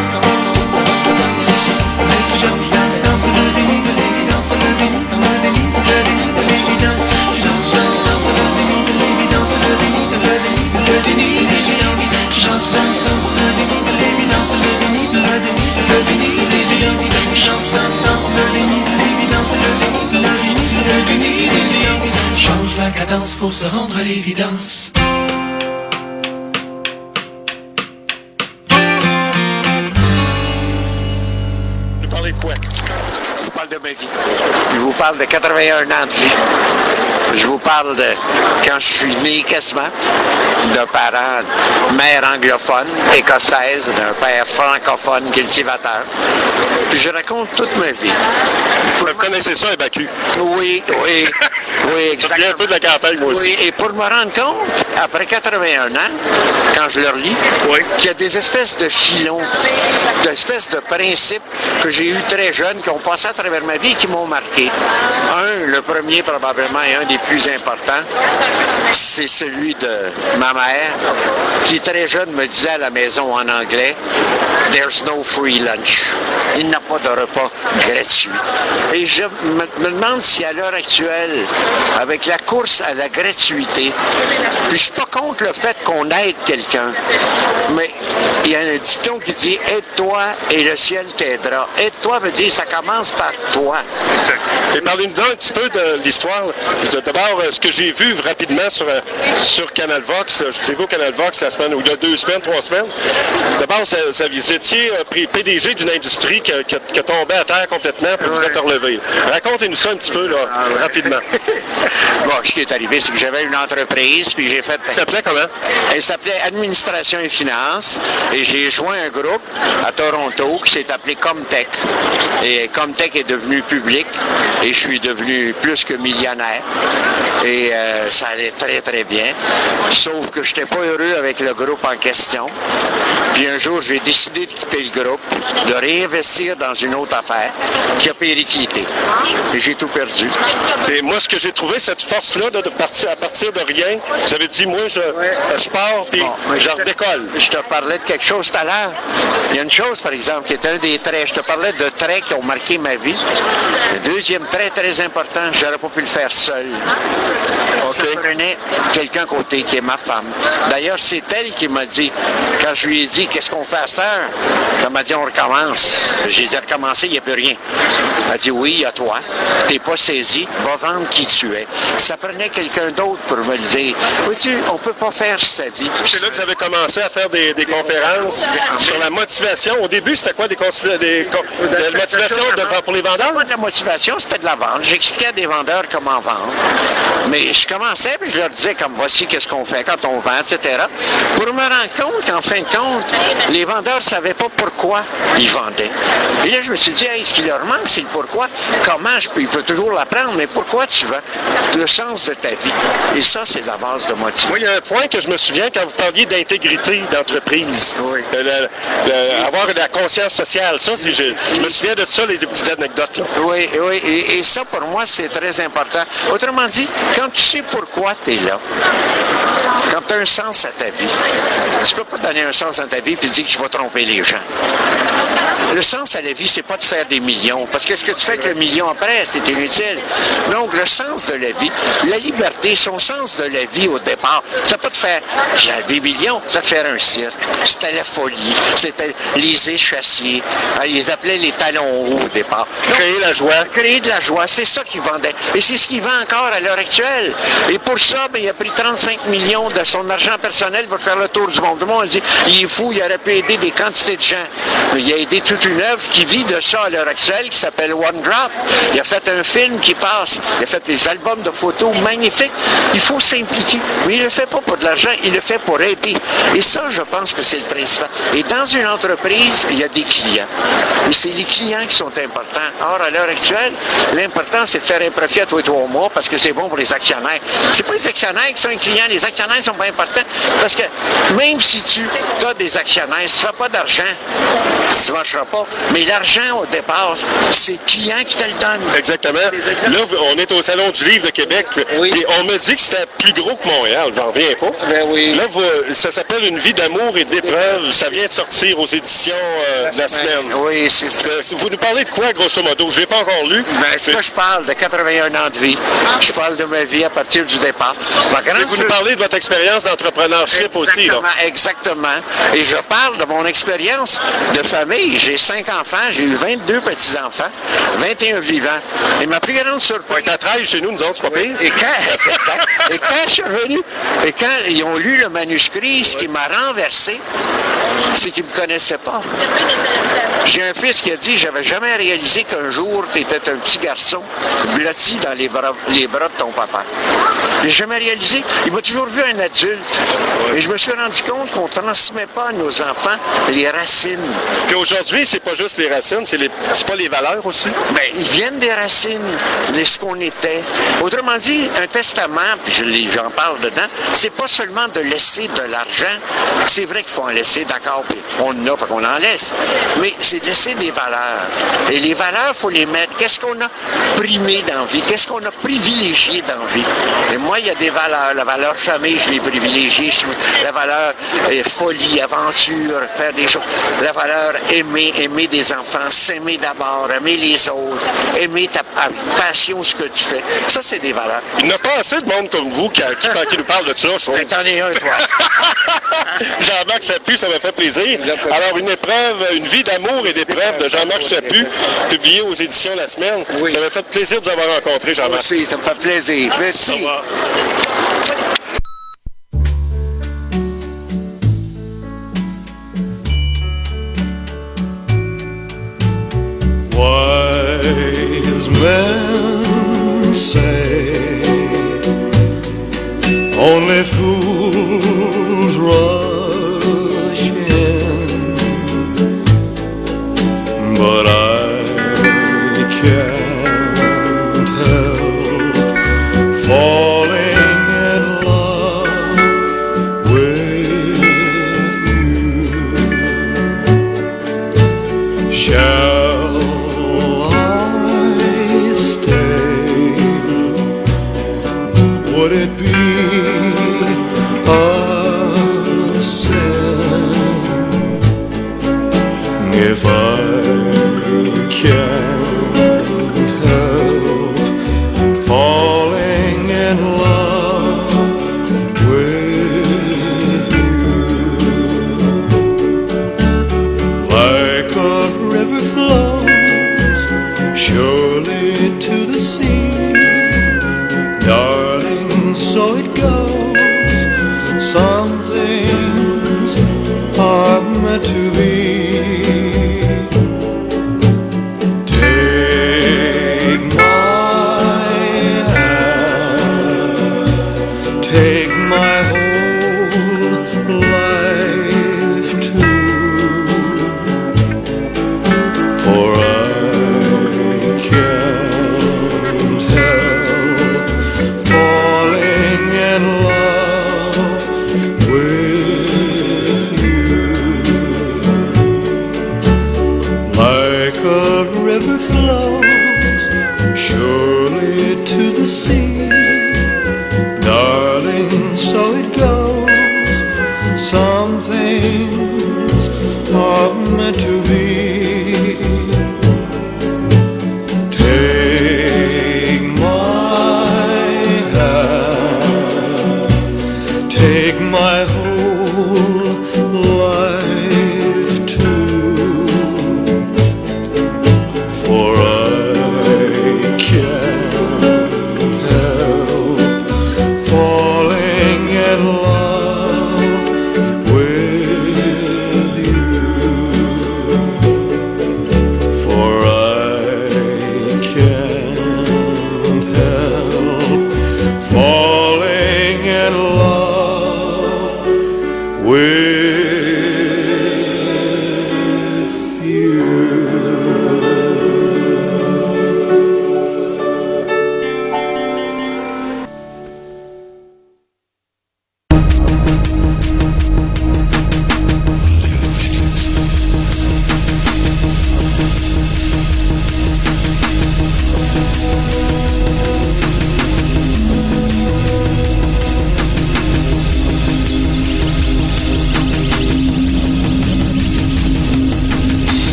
Tu danses, danses, danses le déni de l'évidence, le déni, le déni, le déni de l'évidence. Tu danses, danses, danses le déni de l'évidence, le déni, le déni, le déni de l'évidence. Tu danses, danses, danses le déni de l'évidence, le déni, le déni, le déni de l'évidence. Tu danses, danses, danses le déni de l'évidence, le déni, le déni, le déni de l'évidence. Change la cadence pour se rendre à l'évidence. Vous parlez de quoi? Je vous parle de ma vie. Je vous parle de quatre-vingt-un ans de vie. Je vous parle de quand je suis né quasiment, d'un parent, mère anglophone, écossaise, d'un père francophone, cultivateur. Puis je raconte toute ma vie. Vous connaissez ça, Ébacu? Oui, oui, oui, Je viens un peu de la campagne, moi aussi. Oui, et pour me rendre compte, après quatre-vingt-un ans, quand je le relis, Oui. qu'il y a des espèces de filons, d'espèces de principes que j'ai eus très jeune, qui ont passé à travers ma vie et qui m'ont marqué. Un, le premier probablement et un des plus importants, c'est celui de ma mère, qui très jeune me disait à la maison en anglais, « There's no free lunch ». Il n'y a pas de repas gratuit. Et je me, me demande si à l'heure actuelle, avec la course à la gratuité, puis je suis pas contre le fait qu'on aide quelqu'un, mais il y a un dicton qui dit « Aide-toi et le ciel t'aidera ». Aide-toi veut dire ça commence par toi. Et parlez-nous un petit peu de l'histoire. D'abord, ce que j'ai vu rapidement sur, sur Canal Vox, je vous ai vu au Canal Vox la semaine, ou il y a deux semaines, trois semaines. D'abord, ça, ça, vous étiez P D G d'une industrie qui a, qui, a, qui a tombé à terre complètement, puis vous êtes relevé. Racontez-nous ça un petit peu, là, rapidement. Bon, ce qui est arrivé, c'est que j'avais une entreprise, puis j'ai fait... Ça s'appelait comment? Elle s'appelait Administration et Finances, et j'ai joint un groupe à Toronto qui s'est appelé Comtech. Et Comtech est devenu public, et je suis devenu plus que millionnaire. Et euh, ça allait très, très bien. Sauf que je n'étais pas heureux avec le groupe en question. Puis un jour, j'ai décidé de quitter le groupe, de réinvestir dans une autre affaire qui a périclité. Et j'ai tout perdu. Et moi, ce que j'ai trouvé, cette force-là, de, de partir, à partir de rien, vous avez dit, moi, je, je pars, puis Bon, je je te- redécolle. Je te parlais de quelque chose tout à l'heure. Il y a une chose, par exemple, qui est un des traits. Je te parlais de traits qui ont marqué ma vie. Le deuxième trait très important, j'aurais pas pu le faire seul. Ça prenait quelqu'un à côté, qui est ma femme. D'ailleurs, c'est elle qui m'a dit, quand je lui ai dit, qu'est-ce qu'on fait à cette heure? Elle m'a dit, on recommence. J'ai dit, recommencer, il n'y a plus rien. Elle a dit, oui, il y a toi. T'es pas saisi, va vendre qui tu es. Ça prenait quelqu'un d'autre pour me le dire. Vois-tu, on peut pas faire sa vie. C'est là que vous avez commencé à faire des, des conférences sur la motivation. Au début, c'était quoi des, consi- des con- de la motivation de- pour les vendeurs? Pas de la motivation, c'était de la vente. J'expliquais à des vendeurs comment vendre. Mais je commençais, puis je leur disais, comme voici qu'est-ce qu'on fait quand on vend, et cetera. Pour me rendre compte qu'en fin de compte, les vendeurs ne savaient pas pourquoi ils vendaient. Et là, je me suis dit, hey, ce qui leur manque, c'est le pourquoi. Comment je peux, il peut toujours l'apprendre, mais pourquoi tu vends? Le sens de ta vie. Et ça, c'est la base de motivation. Moi, il y a un point que je me souviens quand vous parliez d'intégrité d'entreprise. Oui. Le- le- le- avoir de la conscience sociale. Ça, c'est, je, je me souviens de ça, les petites anecdotes. Là. Oui, oui, et, et ça, pour moi, c'est très important. Autrement dit, quand tu sais pourquoi tu es là, quand tu as un sens à ta vie, tu peux pas donner un sens à ta vie et dire que tu vas tromper les gens. Le sens à la vie, c'est pas de faire des millions, parce que ce que tu fais avec le million après, c'est inutile. Donc, le sens de la vie, la liberté, son sens de la vie au départ, c'est pas de faire des millions, c'est de faire un cirque. C'était la folie, c'était les échassiers, hein, ils les appelaient les talons hauts au départ. Donc, Créer la joie. créer de la joie, c'est ça qu'il vendait. Et c'est ce qu'il vend encore à l'heure actuelle. Et pour ça, ben, il a pris trente-cinq millions de son argent personnel pour faire le tour du monde. Tout le monde dit, il est fou, il aurait pu aider des quantités de gens. Mais il a aidé toute une œuvre qui vit de ça à l'heure actuelle, qui s'appelle One Drop. Il a fait un film qui passe. Il a fait des albums de photos magnifiques. Il faut simplifier. Mais il ne le fait pas pour de l'argent, il le fait pour aider. Et ça, je pense que c'est le principal. Et dans une entreprise, il y a des clients. Mais c'est les clients qui sont importants. Or, à l'heure actuelle, l'important, c'est de faire un profit à tous les trois mois parce que c'est bon pour les actionnaires. C'est pas les actionnaires qui sont les clients. Les actionnaires actionnaires sont pas importants parce que même si tu as des actionnaires, si tu ne fais pas d'argent, ça ne marchera pas. Mais l'argent, au départ, c'est le client qui te le donne. Exactement. Là, on est au Salon du Livre de Québec. Oui. Et on me dit que c'était plus gros que Montréal. J'en reviens pas. Ben oui. Là, vous, ça s'appelle Une vie d'amour et d'épreuve. Ça vient de sortir aux éditions euh, de la semaine. Oui, c'est ça. Euh, Vous nous parlez de quoi, grosso modo? Je l'ai pas encore lu. Ben, c'est quoi je parle de quatre-vingt-un ans de vie. Je parle de ma vie à partir du départ. Ma grande Et vous nous parlez de votre expérience d'entrepreneurship aussi, là. Exactement, exactement. Et je parle de mon expérience de famille. J'ai cinq enfants, j'ai eu vingt-deux petits-enfants, vingt et un vivants. Et ma plus grande surprise... Ouais, t'as treize chez nous, nous autres, c'est pas pire. Et quand, et quand je suis revenu, et quand ils ont lu le manuscrit, ce qui m'a renversé, c'est qu'ils ne me connaissaient pas. J'ai un fils qui a dit, j'avais jamais réalisé qu'un jour, tu étais un petit garçon blotti dans les bras, les bras de ton papa. J'ai jamais réalisé. Il m'a toujours vu un adulte. Et je me suis rendu compte qu'on ne transmet pas à nos enfants les racines. Puis aujourd'hui, c'est pas juste les racines, c'est les, c'est pas les valeurs aussi. Ben, ils viennent des racines, de ce qu'on était. Autrement dit, un testament, puis je l'ai- j'en parle dedans, c'est pas seulement de laisser de l'argent. C'est vrai qu'il faut en laisser, d'accord, puis on en a, fait qu'on en laisse. Mais c'est de laisser des valeurs. Et les valeurs, il faut les mettre. Qu'est-ce qu'on a primé dans la vie? Qu'est-ce qu'on a privilégié dans la vie? Et moi, il y a des valeurs. La valeur famille, je l'ai privilégiée. La valeur euh, folie, aventure, faire des choses. La valeur aimer, aimer des enfants, s'aimer d'abord, aimer les autres, aimer ta avec passion ce que tu fais. Ça, c'est des valeurs. Il n'y a pas assez de monde comme vous qui, qui, qui nous parle de ça, je trouve. Ben, t'en es un, toi. Jean-Marc Chaput, ça m'a fait plaisir. Alors, une épreuve, une vie d'amour et d'épreuve de Jean-Marc Chaput, publié aux éditions La Semaine. Oui. Ça m'a fait plaisir de vous avoir rencontré, Jean-Marc. Merci, ça me fait plaisir. Merci. Au revoir. Wise men say only fools rush in, but I can't help falling in love with you. Shall I stay? Would it be a sin if I can't help falling in love with you? Like a river flows surely to the sea, darling, so it goes. Some things are meant to be. Take my hand, take my whole life too, for I can't help falling in love with you. Like a river flows surely to the sea, darling, so it goes. Some things are meant to be. Take my hand, take my whole life too, for I can't help falling in love with you. For I can't help falling in love with you.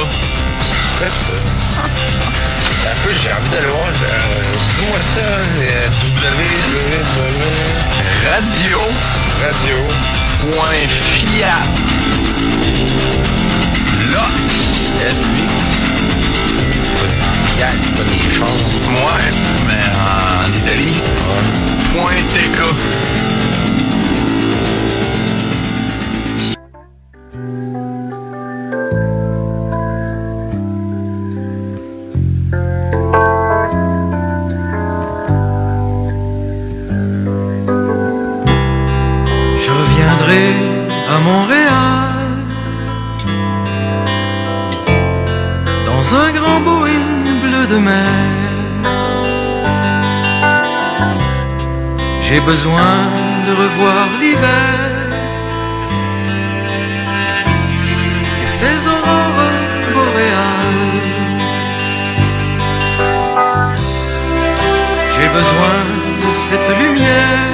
C'est ça. Un peu, j'ai envie d'aller voir. Euh, Dis-moi ça, euh, www. Radio. Radio. Point Fiat. Lox. Fiat, pas des choses. Ouais, mais en Italie. Point T K. À Montréal, dans un grand Boeing bleu de mer, j'ai besoin de revoir l'hiver et ses aurores boréales. J'ai besoin de cette lumière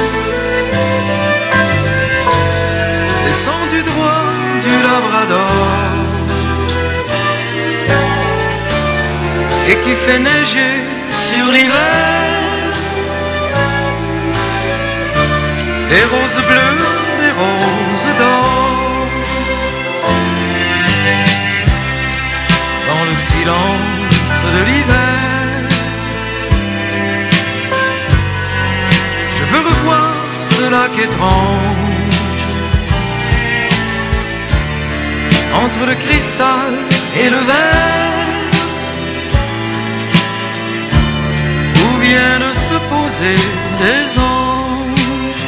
descendu droit du Labrador et qui fait neiger sur l'hiver des roses bleues, des roses d'or. Dans le silence de l'hiver, je veux revoir ce lac étrange entre le cristal et le verre, où viennent se poser des anges.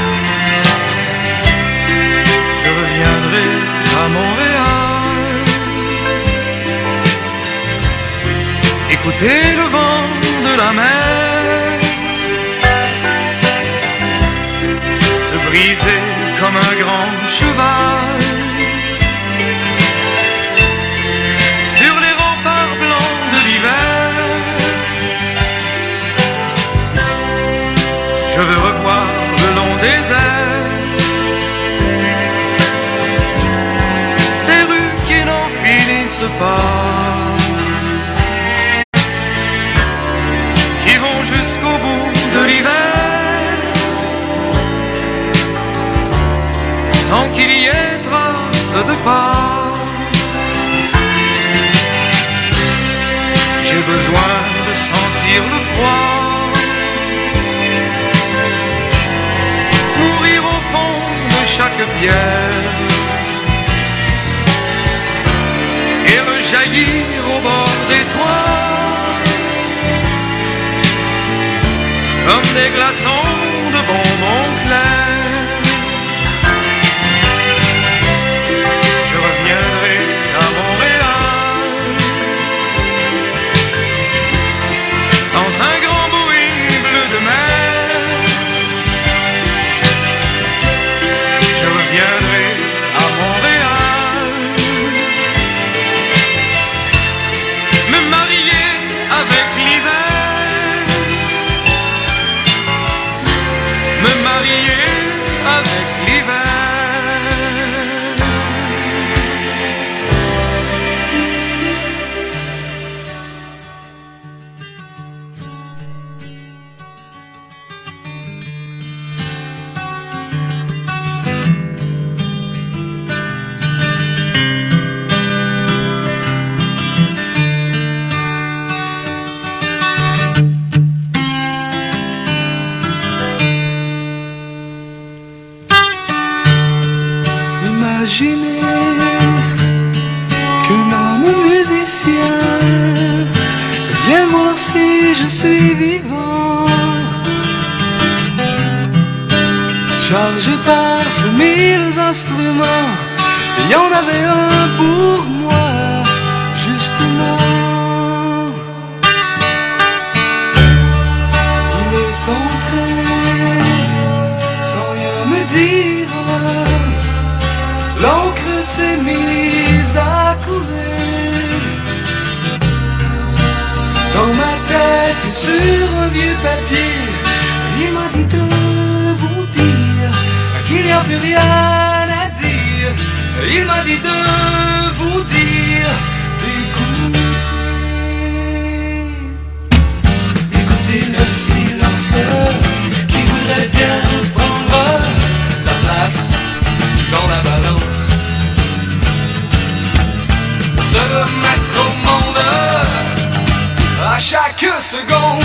Je reviendrai à Montréal, écouter le vent de la mer se briser comme un grand cheval sur les remparts blancs de l'hiver. Je veux revoir le long des airs des rues qui n'en finissent pas, qui vont jusqu'au bout de l'hiver, sans qu'il y ait trace de pas. J'ai besoin de sentir le froid, mourir au fond de chaque pierre et rejaillir au bord des toits comme des glaçons de bonbons clairs. Je reviendrai à Montréal dans un grand Boeing bleu de mer. Je reviendrai à Montréal, me marier avec l'hiver, me marier avec l'hiver. Imaginez qu'un homme musicien vient voir si je suis vivant, chargé par ces mille instruments. Il y en avait un pour moi, justement. Il est entré sans rien me dire, l'encre s'est mise à couler dans ma tête et sur un vieux papier. Il m'a dit de vous dire qu'il n'y a plus rien à dire. Il m'a dit de vous dire silence qui voudrait bien prendre sa place dans la balance, se remettre au monde à chaque seconde.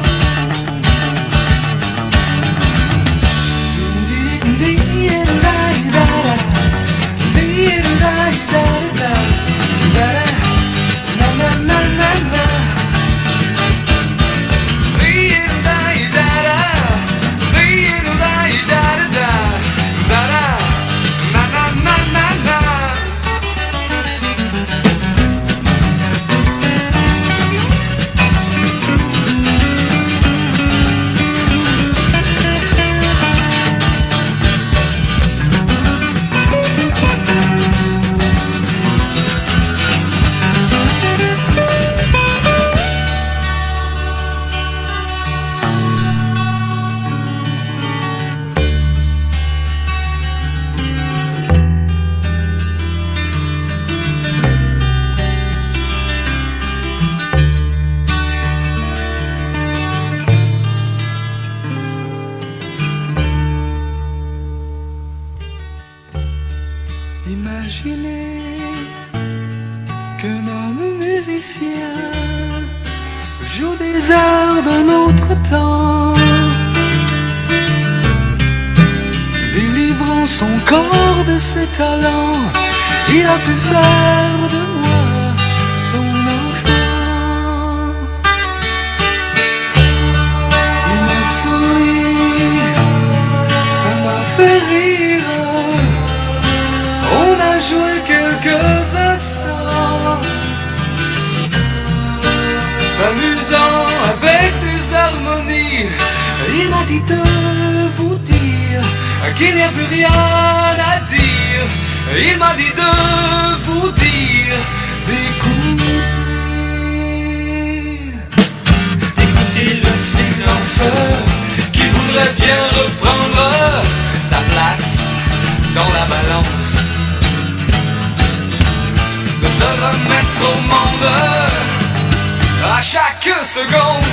Imaginez qu'un homme musicien joue des airs d'un autre temps, délivrant son corps de ses talents. Il a pu faire de moi son enfant. Il m'a souri, ça m'a fait rire. On a joué quelques instants, s'amusant avec des harmonies. Il m'a dit de vous dire qu'il n'y a plus rien à dire. Il m'a dit de vous dire d'écouter. Écoutez le silence qui voudrait bien reprendre sa place dans la balance, de se remettre au monde à chaque seconde.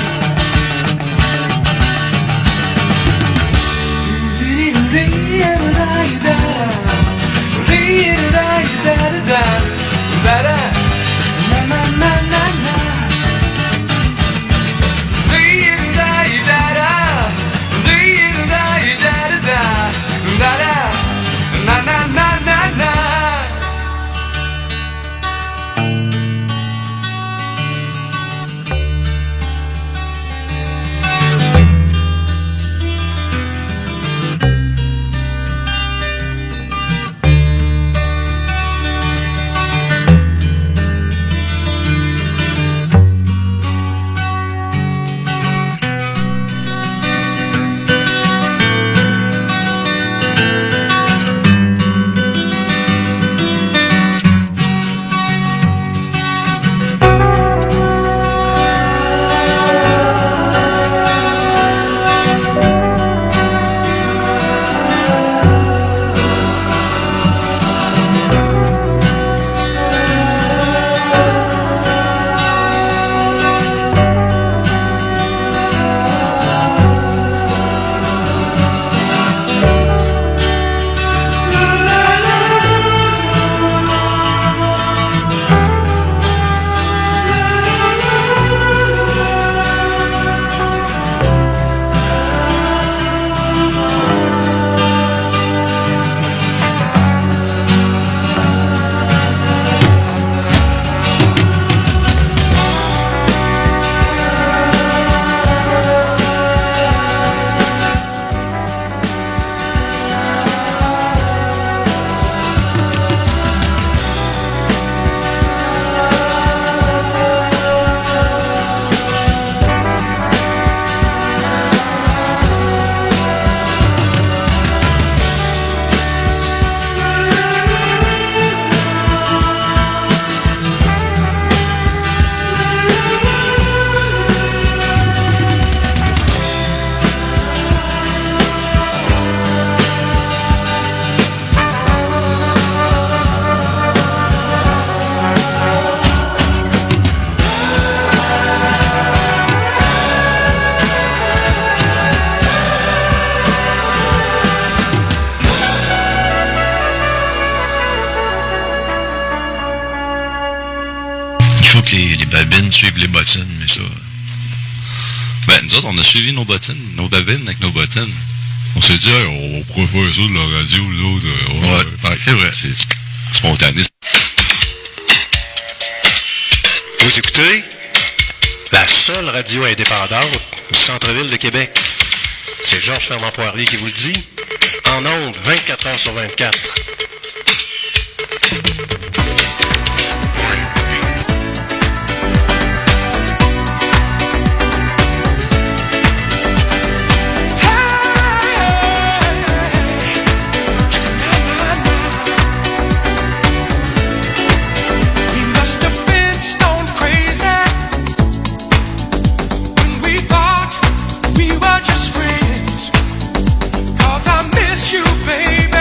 babines suivent les bottines, mais ça... Ben, nous autres, on a suivi nos bottines, nos babines avec nos bottines. On s'est dit, hey, on pourrait faire ça de la radio, nous autres. Euh, ouais, ouais. Ouais, c'est vrai, c'est spontané. Vous écoutez la seule radio indépendante du centre-ville de Québec. C'est Georges Fernand-Poirier qui vous le dit. En ondes, vingt-quatre heures sur vingt-quatre. You, baby.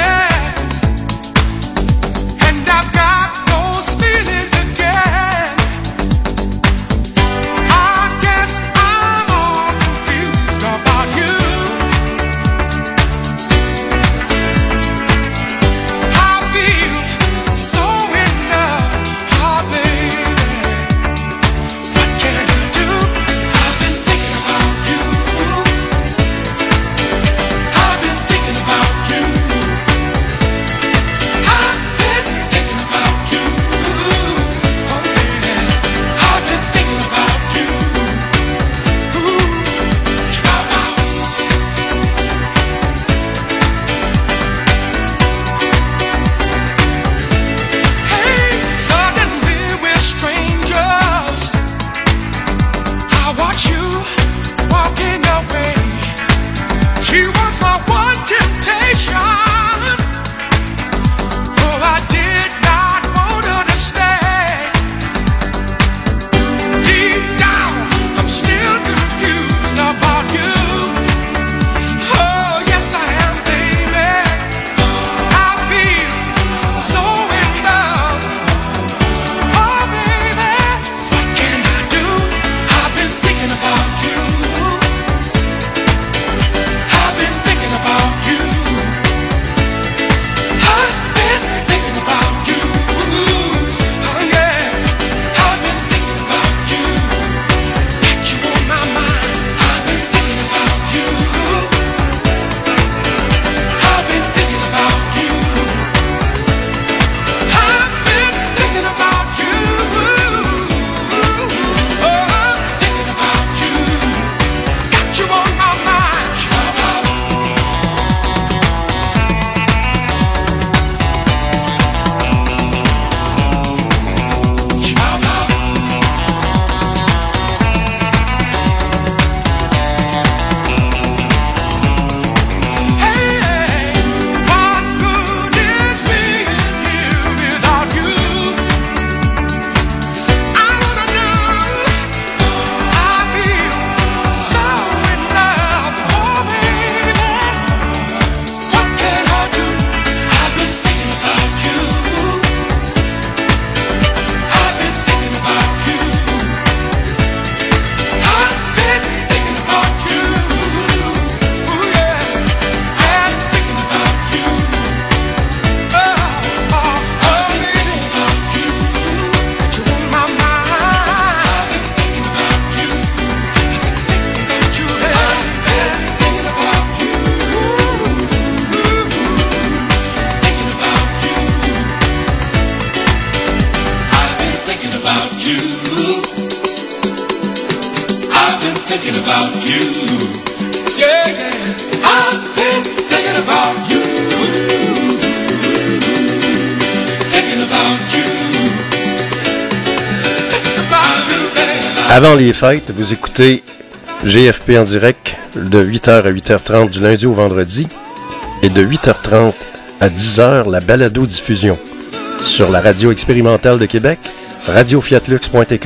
Avant les fêtes, vous écoutez G F P en direct de huit heures à huit heures trente du lundi au vendredi et de huit heures trente à dix heures la balado-diffusion sur la radio expérimentale de Québec, radio fiat lux point t k.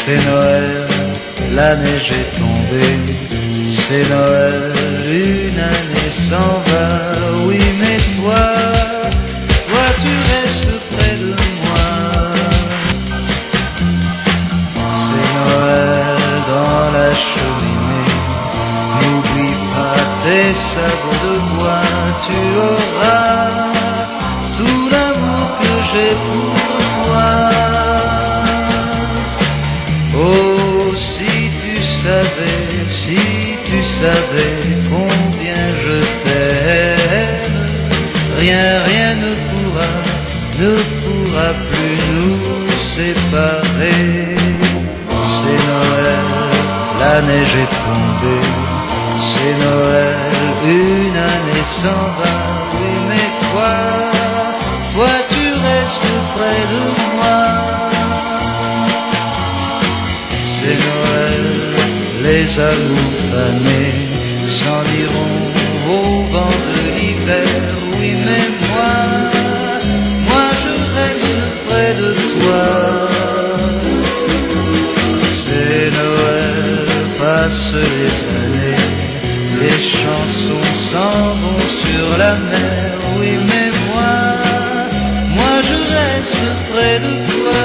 C'est Noël, la neige est tombée. C'est Noël, une année s'en va. Oui, mais toi, toi tu restes près de moi. C'est Noël dans la cheminée. N'oublie pas tes sabots de bois. Tu auras tout l'amour que j'ai pour toi. Oh, si tu savais, si tu savais combien je t'aime, rien, rien ne pourra, ne pourra plus nous séparer. C'est Noël, la neige est tombée. C'est Noël, une année s'en va. Oui, mais toi, toi tu restes près de moi. C'est Noël, les amours fanés s'en iront au vent de l'hiver. Oui, mais moi, moi je reste près de toi. C'est Noël, passent les années, les chansons s'en vont sur la mer. Oui, mais moi, moi je reste près de toi.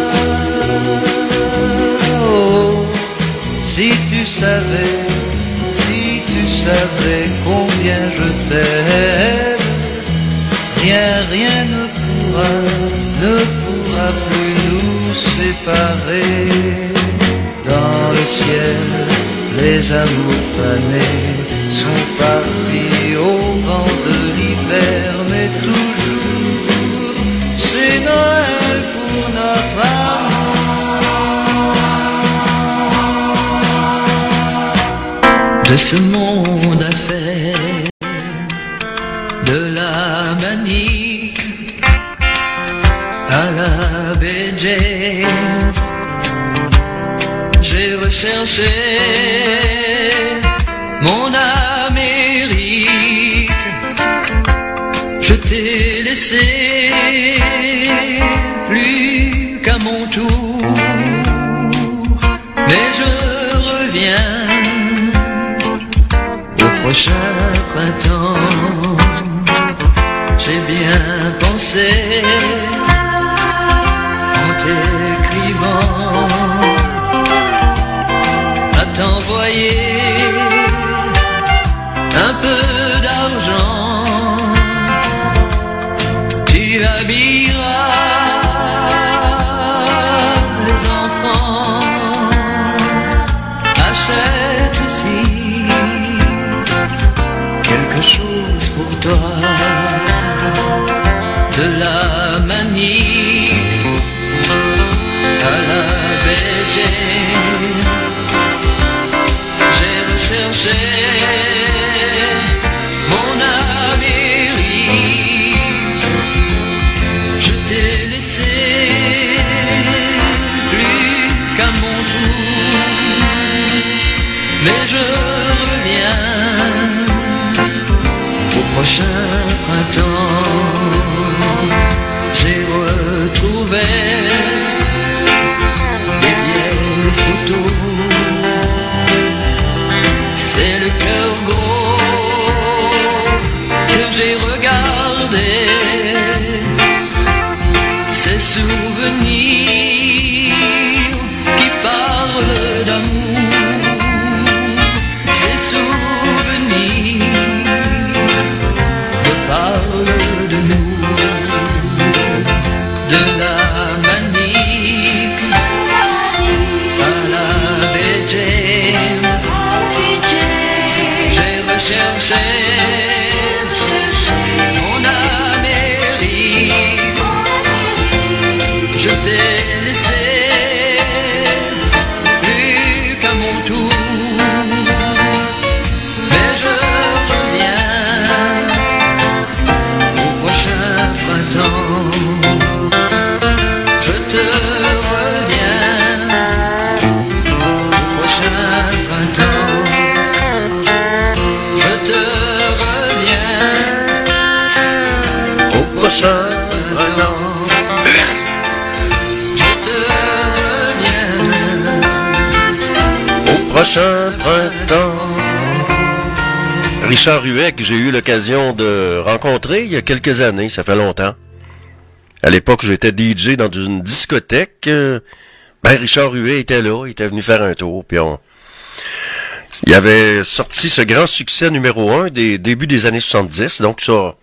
Oh, si tu savais, si tu savais combien je t'aime, rien, rien ne pourra, ne pourra plus nous séparer. Dans le ciel, les amours fanés sont partis au vent de l'hiver, mais toujours, c'est Noël pour notre amour. De ce monde à faire, de la manie à la Baie James, j'ai recherché mon Amérique. Je t'ai laissé plus qu'à mon tour, mais je reviens prochain printemps. J'ai bien pensé en t'écrivant à t'envoyer un peu d'argent. Tu habilleras les enfants. Achète aussi quelque chose pour toi, de la manie à la Baie James. J'ai recherché mon Amérique. Je t'ai laissé plus qu'à mon tour, mais je reviens au prochain printemps. J'ai retrouvé des vieilles photos prochain printemps. Richard Huet, que j'ai eu l'occasion de rencontrer il y a quelques années, ça fait longtemps. À l'époque, j'étais D J dans une discothèque. Euh, ben, Richard Huet était là, il était venu faire un tour, puis on... Il avait sorti ce grand succès numéro un des débuts des années soixante-dix, donc ça... Vous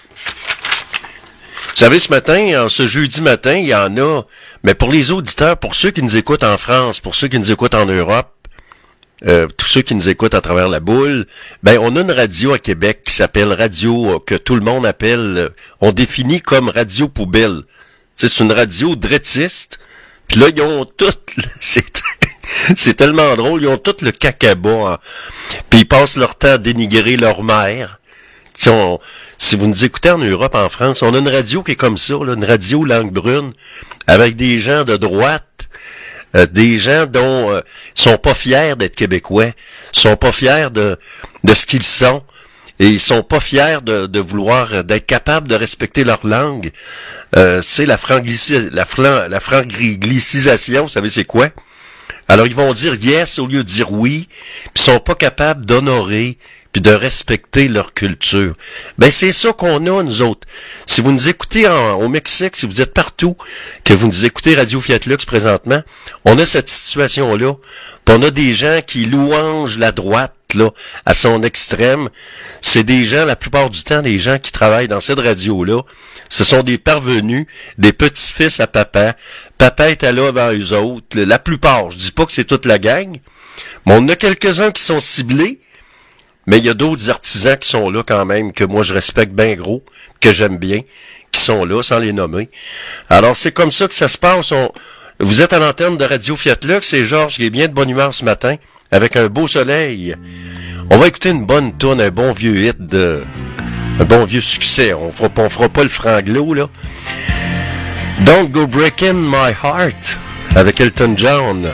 savez, ce matin, ce jeudi matin, il y en a, mais pour les auditeurs, pour ceux qui nous écoutent en France, pour ceux qui nous écoutent en Europe, euh, tous ceux qui nous écoutent à travers la boule, ben on a une radio à Québec qui s'appelle radio, que tout le monde appelle, on définit comme radio poubelle. Tu sais, c'est une radio drettiste, puis là, ils ont toutes, c'est, c'est tellement drôle, ils ont tout le cacaba, hein. Puis ils passent leur temps à dénigrer leur mère. Si, on, si vous nous écoutez en Europe, en France, on a une radio qui est comme ça, là, une radio langue brune, avec des gens de droite, euh, des gens dont euh, sont pas fiers d'être québécois, sont pas fiers de de ce qu'ils sont, et ils sont pas fiers de, de vouloir, d'être capables de respecter leur langue. Euh, c'est la franglici- la, flan- la franglicisation, vous savez c'est quoi? Alors ils vont dire yes au lieu de dire oui, puis ils sont pas capables d'honorer puis de respecter leur culture. Ben c'est ça qu'on a, nous autres. Si vous nous écoutez en, au Mexique, si vous êtes partout, que vous nous écoutez Radio Fiat Lux présentement, on a cette situation-là. Puis on a des gens qui louangent la droite, là, à son extrême. C'est des gens, la plupart du temps, des gens qui travaillent dans cette radio-là. Ce sont des parvenus, des petits-fils à papa. Papa était là avant eux autres. La plupart, je dis pas que c'est toute la gang, mais on a quelques-uns qui sont ciblés. Mais il y a d'autres artisans qui sont là quand même, que moi je respecte bien gros, que j'aime bien, qui sont là, sans les nommer. Alors c'est comme ça que ça se passe. On... Vous êtes à l'antenne de Radio Fiat Lux, et Georges qui est bien de bonne humeur ce matin, avec un beau soleil. On va écouter une bonne tourne, un bon vieux hit, de... un bon vieux succès. On fera, on fera pas le franglo, là. Don't Go Breaking My Heart, avec Elton John.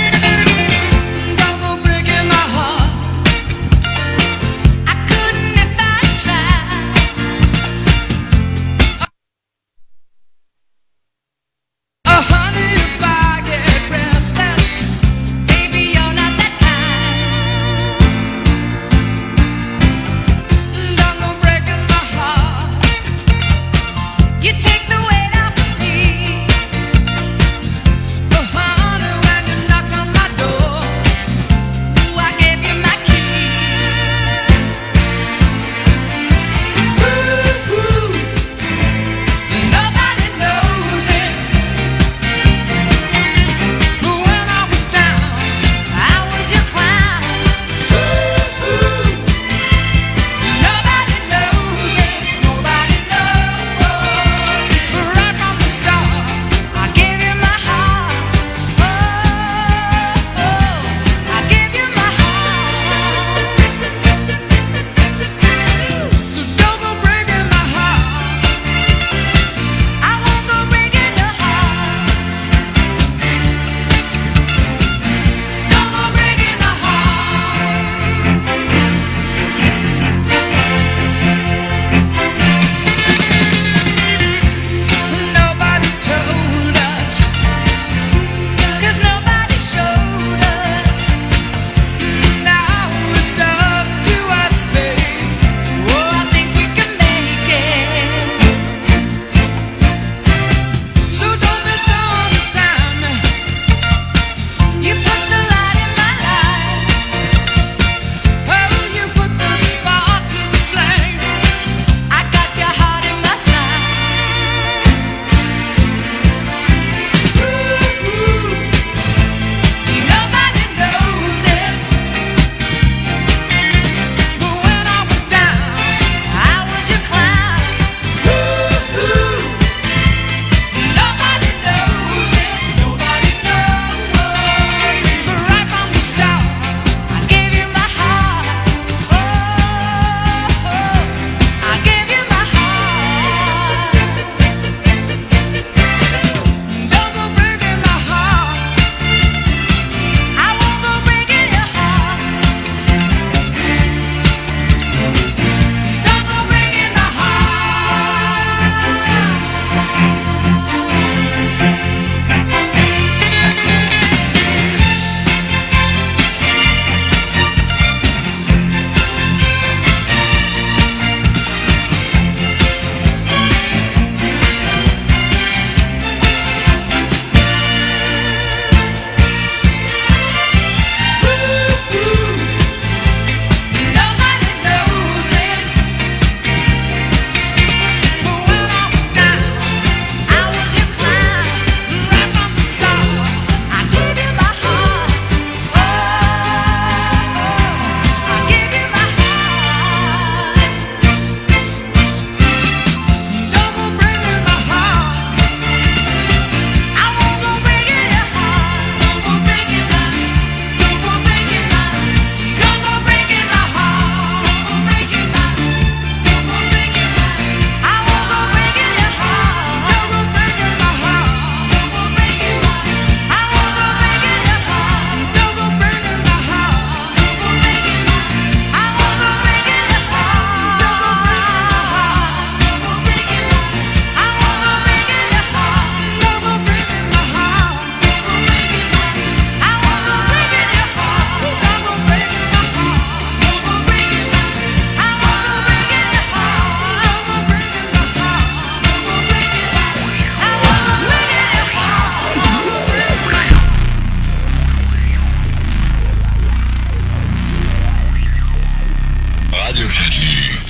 You take the weight off of me. Oh, honey, when you're not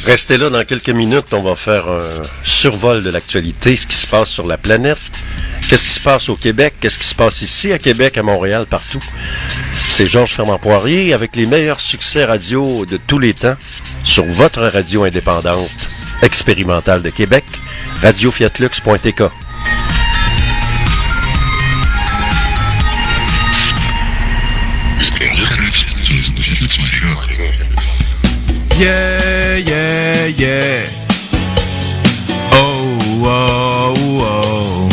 Restez là dans quelques minutes, on va faire un survol de l'actualité, ce qui se passe sur la planète, qu'est-ce qui se passe au Québec, qu'est-ce qui se passe ici à Québec, à Montréal, partout. C'est Georges Fermant-Poirier avec les meilleurs succès radio de tous les temps sur votre radio indépendante expérimentale de Québec, radio fiat lux point t k. Yeah, yeah, yeah. Oh, oh, oh.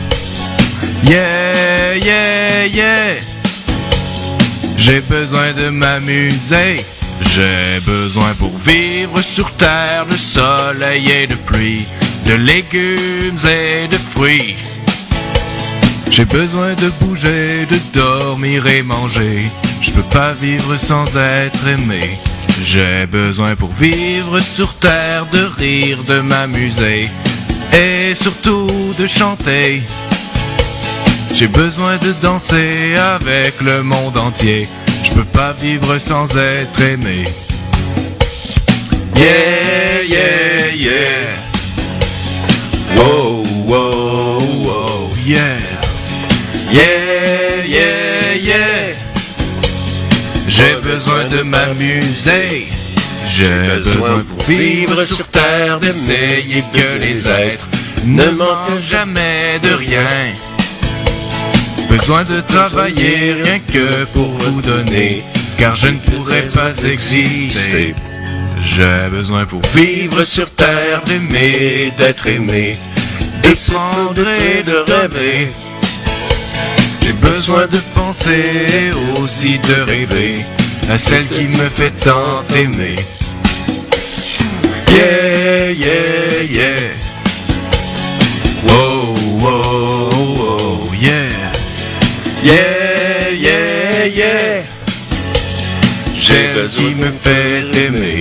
Yeah, yeah, yeah. J'ai besoin de m'amuser. J'ai besoin pour vivre sur terre de soleil et de pluie, de légumes et de fruits. J'ai besoin de bouger, de dormir et manger. Je peux pas vivre sans être aimé. J'ai besoin pour vivre sur terre de rire, de m'amuser et surtout de chanter. J'ai besoin de danser avec le monde entier. Je peux pas vivre sans être aimé. Yeah, yeah, yeah. Wow, wow, wow, yeah. Yeah, yeah, yeah. J'ai besoin de m'amuser. J'ai besoin pour vivre sur terre d'essayer que les êtres ne manquent jamais de rien. Besoin de travailler rien que pour vous donner, car je ne pourrais pas exister. J'ai besoin pour vivre sur terre d'aimer, d'être aimé, de prendre et de rêver. J'ai besoin de penser, aussi de rêver, à celle qui me fait tant aimer. Yeah, yeah, yeah. Wow, wow, wow, yeah. Yeah, yeah, yeah. J'ai besoin qui me fait aimer.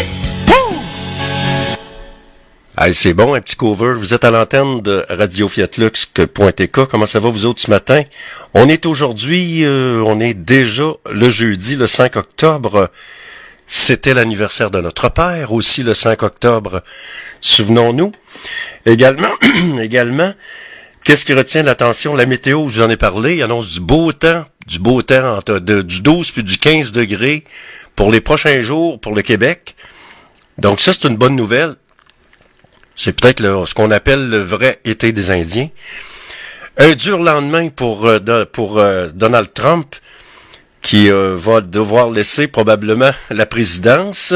Hey, c'est bon, un petit cover. Vous êtes à l'antenne de radio fiat lux point t k. Comment ça va vous autres ce matin? On est aujourd'hui, euh, on est déjà le jeudi, le cinq octobre. C'était l'anniversaire de notre père, aussi le cinq octobre. Souvenons-nous. Également, également, qu'est-ce qui retient l'attention? La météo, je vous en ai parlé, annonce du beau temps, du beau temps entre de, du douze puis du quinze degrés pour les prochains jours pour le Québec. Donc ça, c'est une bonne nouvelle. C'est peut-être le, ce qu'on appelle le vrai été des Indiens. Un dur lendemain pour, euh, pour euh, Donald Trump, qui euh, va devoir laisser probablement la présidence.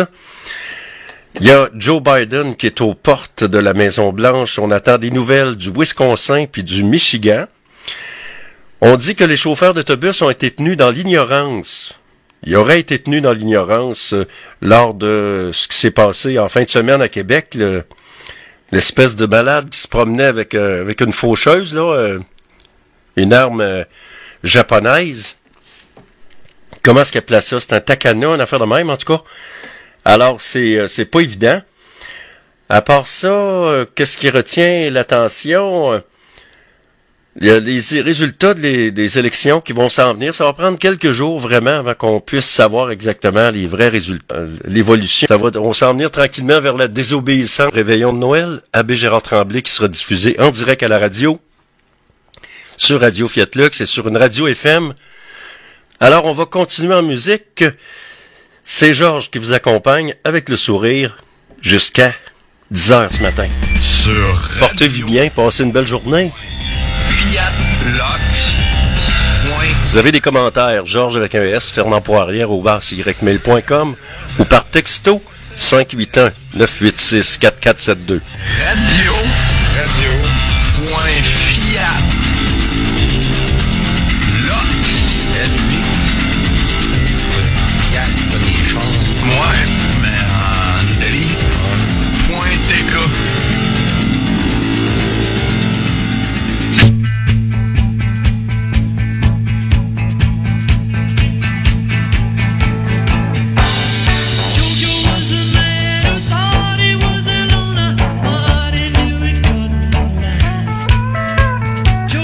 Il y a Joe Biden qui est aux portes de la Maison-Blanche. On attend des nouvelles du Wisconsin puis du Michigan. On dit que les chauffeurs d'autobus ont été tenus dans l'ignorance. Ils auraient été tenus dans l'ignorance euh, lors de ce qui s'est passé en fin de semaine à Québec, le l'espèce de malade qui se promenait avec euh, avec une faucheuse, là, euh, une arme euh, japonaise. Comment est-ce qu'elle place ça? C'est un takana, une affaire de même, en tout cas. Alors, c'est euh, c'est pas évident. À part ça, euh, qu'est-ce qui retient l'attention? Il y a les résultats de les, des élections qui vont s'en venir. Ça va prendre quelques jours, vraiment, avant qu'on puisse savoir exactement les vrais résultats. Euh, l'évolution, ça va, on va s'en venir tranquillement vers la désobéissance. Réveillon de Noël, Abbé Gérard Tremblay, qui sera diffusé en direct à la radio, sur Radio Fiat Lux et sur une radio F M. Alors, on va continuer en musique. C'est Georges qui vous accompagne avec le sourire jusqu'à dix heures ce matin. Sur Portez-vous bien, passez une belle journée. Fiat Lux. Vous avez des commentaires, Georges avec un S, Fernand Poirier, arobase y mail point com ou par texto cinq huit un neuf huit six quatre quatre sept deux. Radio, radio, point Fiat. Lux. Fiat, t'as des choses. Ouais, mais en Deli, point T K. Just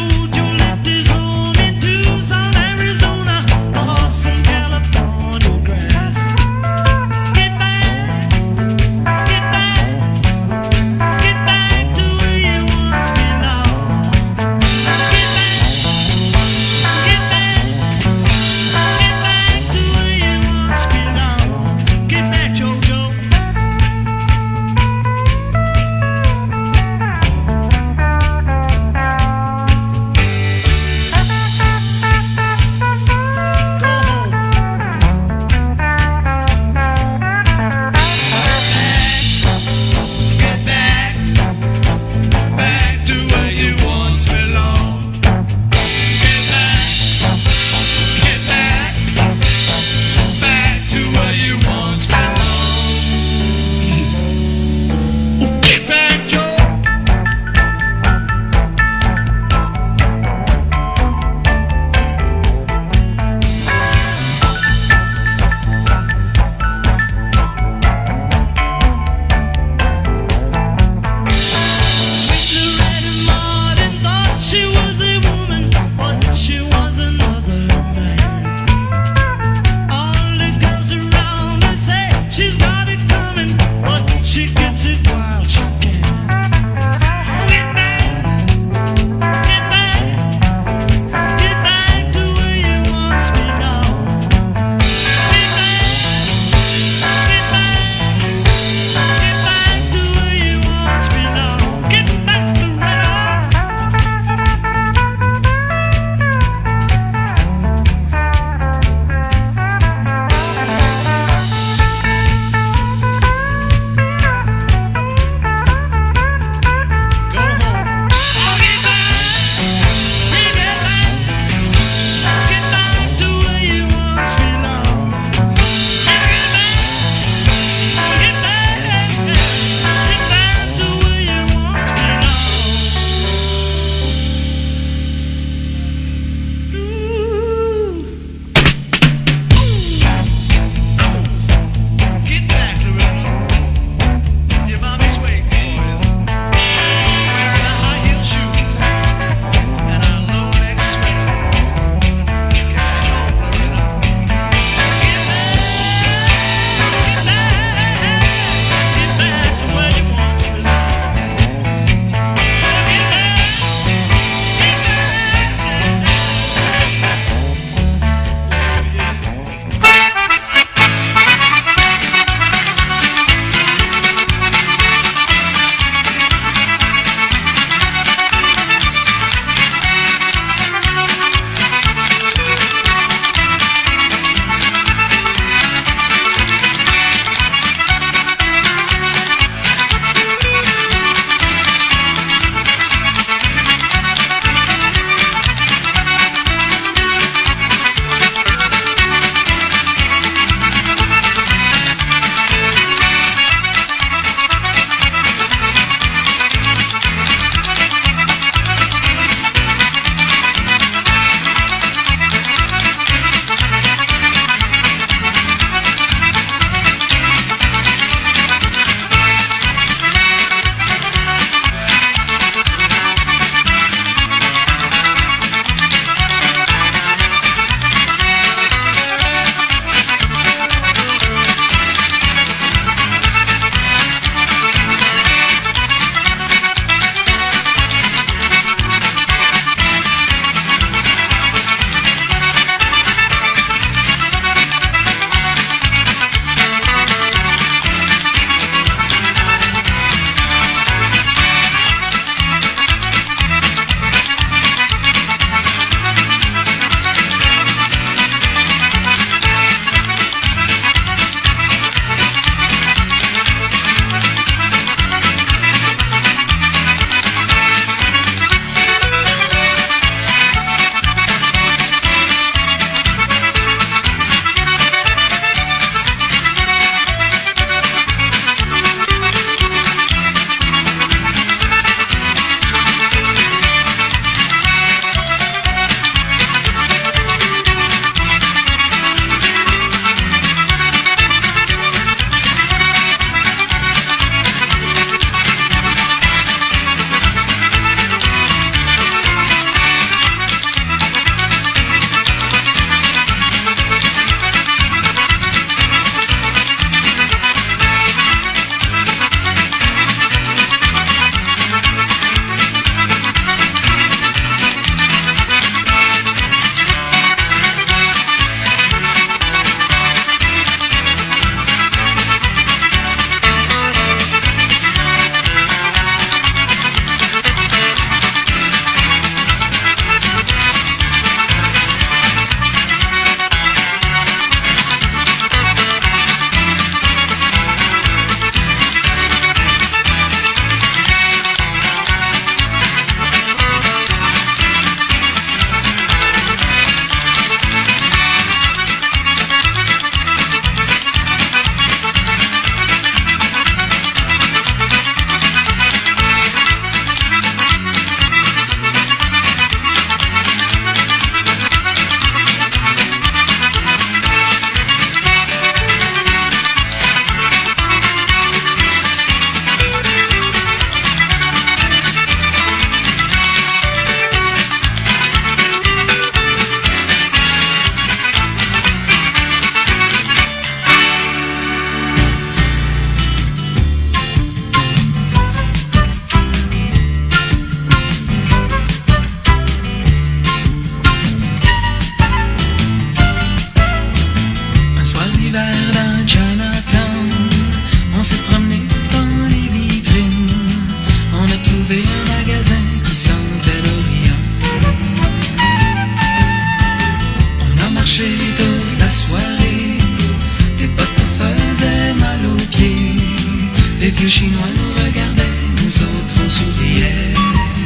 Les vieux Chinois nous regardaient, nous autres on souriait.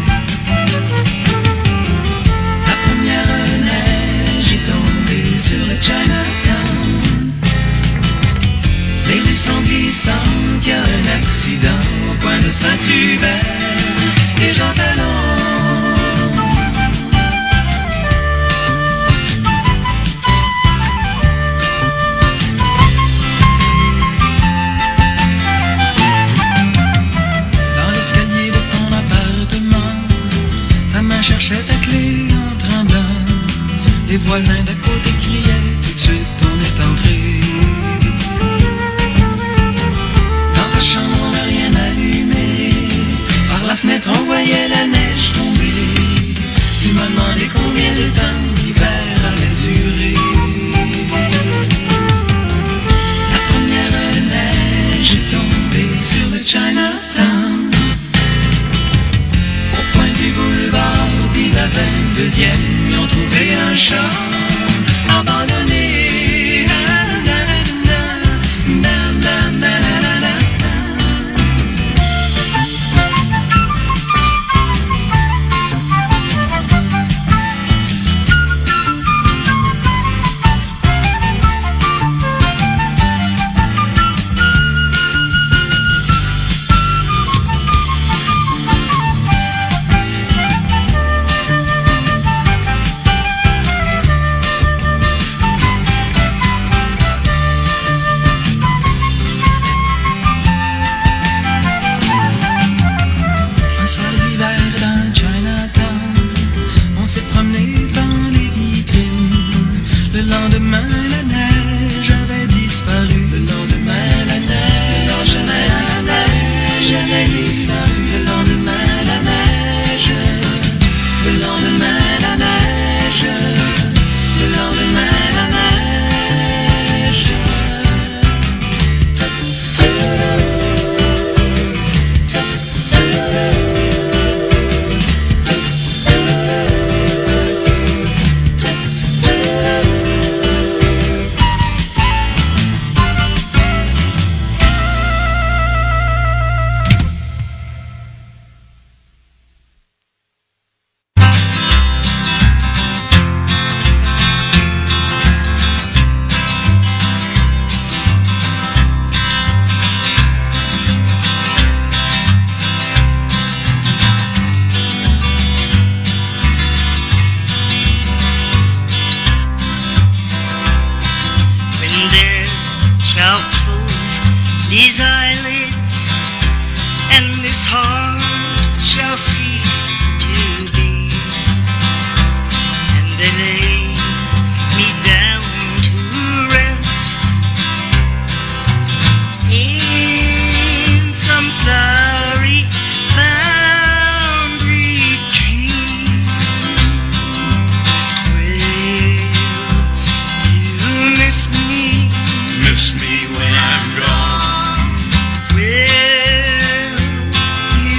La première neige est tombée sur le Chinatown. Les rues sont glissantes, y a un accident au coin de Saint-Hubert. Les gens talons. Cherchait ta clé en tremblant. Les voisins d'à côté criaient. Tout de suite on est entré. Dans ta chambre on n'a rien allumé. Par la fenêtre on voyait la neige tomber. Tu m'as demandé combien de temps l'hiver allait durer. La première neige est tombée sur le Chinatown. Au point du boulevard la vingt-deuxième, ils ont trouvé un char abandonné. Miss me when I'm gone. Will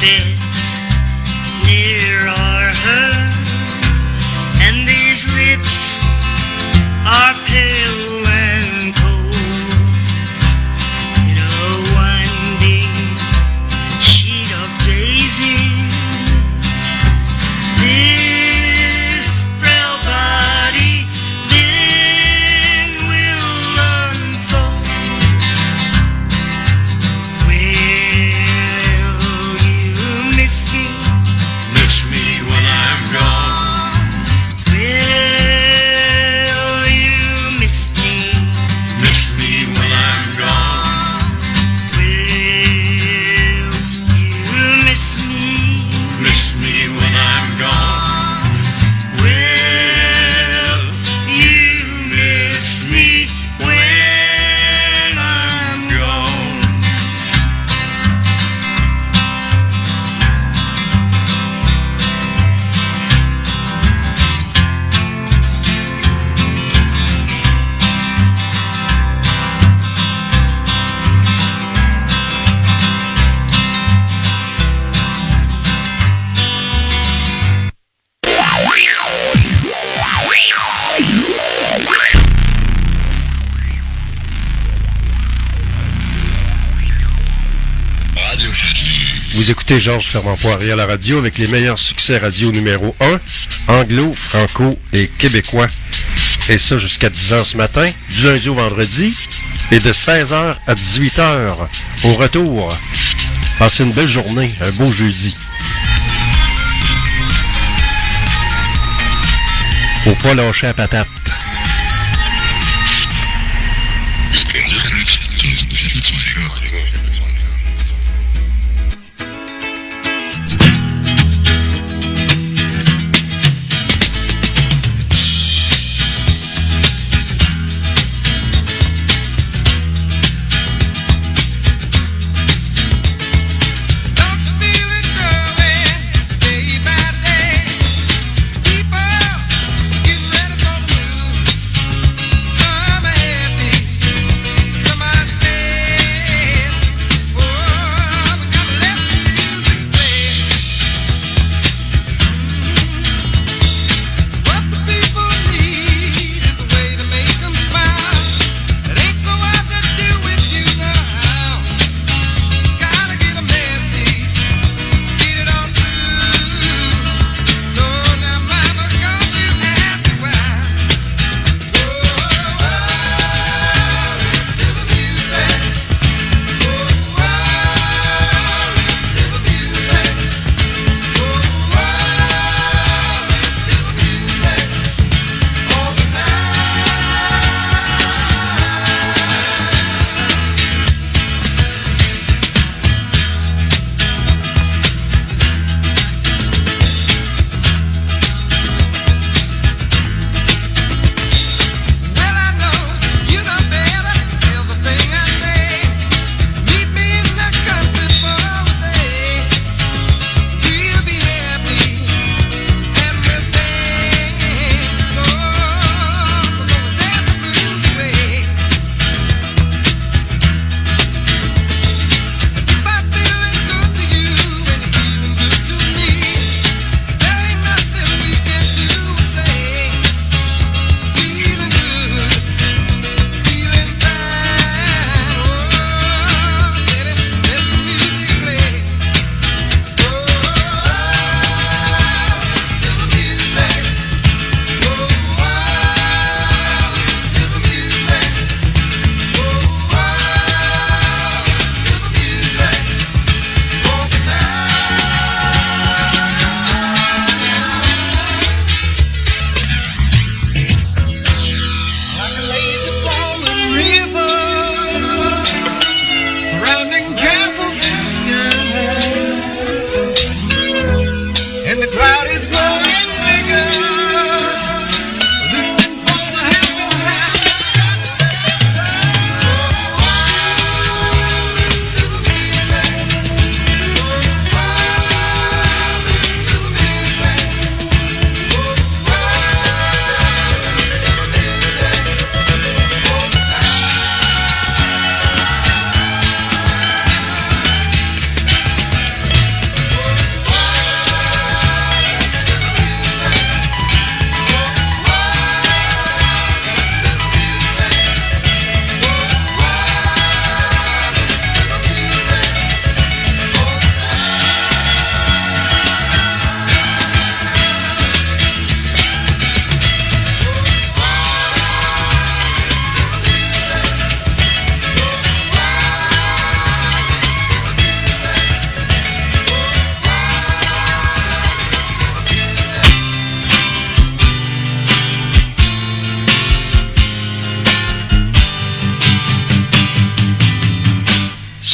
lips near are her, and these lips are pale and cold in a winding sheet of daisies. This frail body then will unfold. Will you miss me? Miss me when I'm gone. Will you miss me? Miss me when I'm gone. Will you miss me? Miss me when I'm gone. Will you miss me when I'm gone? Radio Châtelet. Vous écoutez Georges Fermant-Poirier à la radio avec les meilleurs succès radio numéro un, anglo, franco et québécois. Et ça jusqu'à dix heures ce matin, du lundi au vendredi, et de seize heures à dix-huit heures au retour. Passez une belle journée, un beau jeudi. Faut pas lâcher la patate.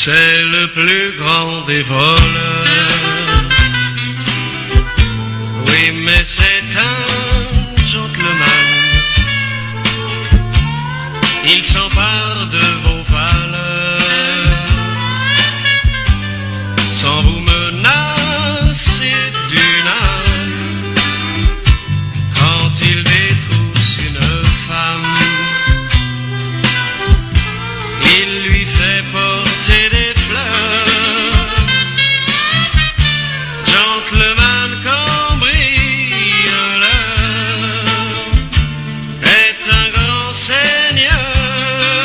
C'est le plus grand des voleurs. Oui, mais c'est un gentleman. Il s'empare de vos valeurs sans vous menacer d'une arme. Quand il détrousse une femme, il lui fait porter des fleurs. Gentleman cambrioleur est un grand seigneur.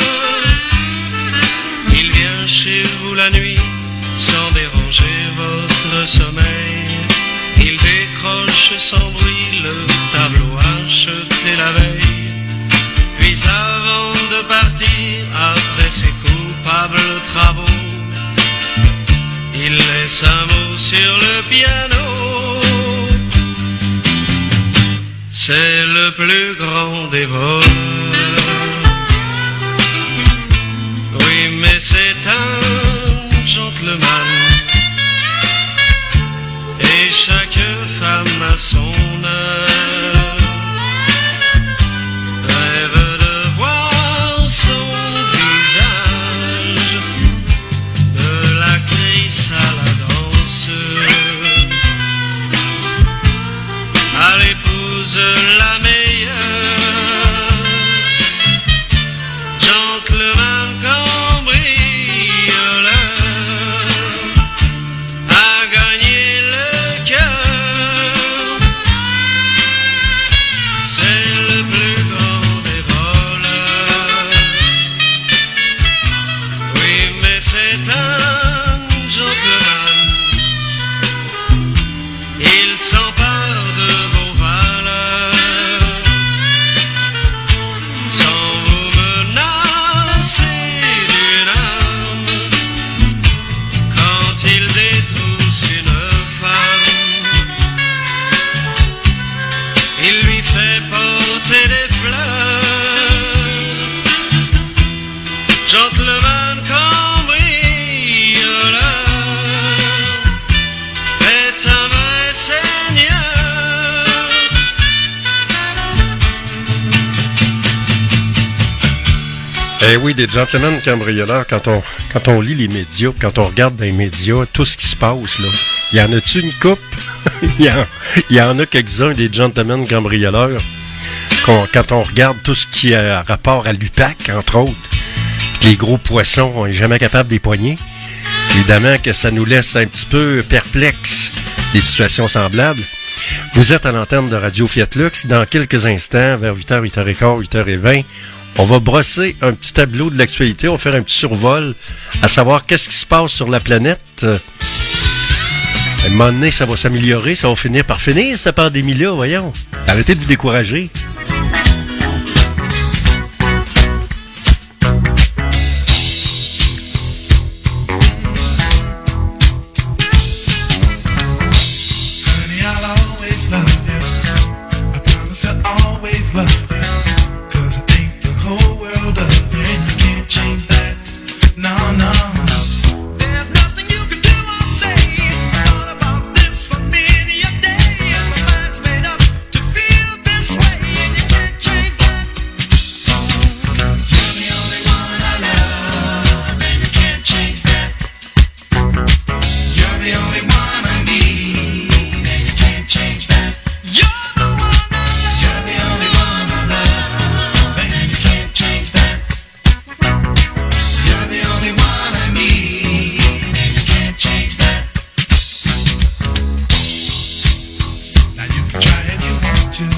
Il vient chez vous la nuit sans déranger votre sommeil. Il décroche sans bruit le tableau acheté la veille. Puis avant de partir, après ses coupables travaux, il laisse un mot sur le piano. C'est le plus grand des voleurs. Oui, mais c'est un gentleman. Et chaque femme a son heure. Rêve de voir son visage, de l'actrice à la danseuse, à l'épouse la meilleure. Gentleman cambrioleur a gagné le cœur. C'est le plus grand des voleurs. Oui, mais c'est un gentleman. Il s'empare de vos valeurs sans vous menacer d'une arme. Quand il détrousse une femme, il lui fait porter des fleurs. Gentleman cambrioleur est un vrai seigneur. Eh oui, des gentlemen cambrioleurs, quand on, quand on lit les médias, quand on regarde dans les médias, tout ce qui se passe, là, il y en a-tu une coupe? il, y en, il y en a quelques-uns des gentlemen cambrioleurs. Qu'on, quand on regarde tout ce qui a rapport à l'U P A C, entre autres, les gros poissons, on n'est jamais capable de les poigner. Évidemment que ça nous laisse un petit peu perplexes, des situations semblables. Vous êtes à l'antenne de Radio Fiat Lux. Dans quelques instants, vers huit heures, huit heures quinze, huit heures vingt, on va brosser un petit tableau de l'actualité. On va faire un petit survol à savoir qu'est-ce qui se passe sur la planète. À un moment donné, ça va s'améliorer. Ça va finir par finir, cette pandémie-là, voyons. Arrêtez de vous décourager. Honey, I'll always love you. I promise I'll always love you. 'Cause I think the whole world of you, and you can't change that. No, no. There's nothing you can do or say. Thought about this for many a day. My mind's made up to feel this way, and you can't change that. 'Cause you're the only one I love, and you can't change that. You're the only one I need, and you can't change that. You're the one I love. You're the only one I love, and you can't change that. You're the only one I need, and you can't change that. Now you can try if you want to.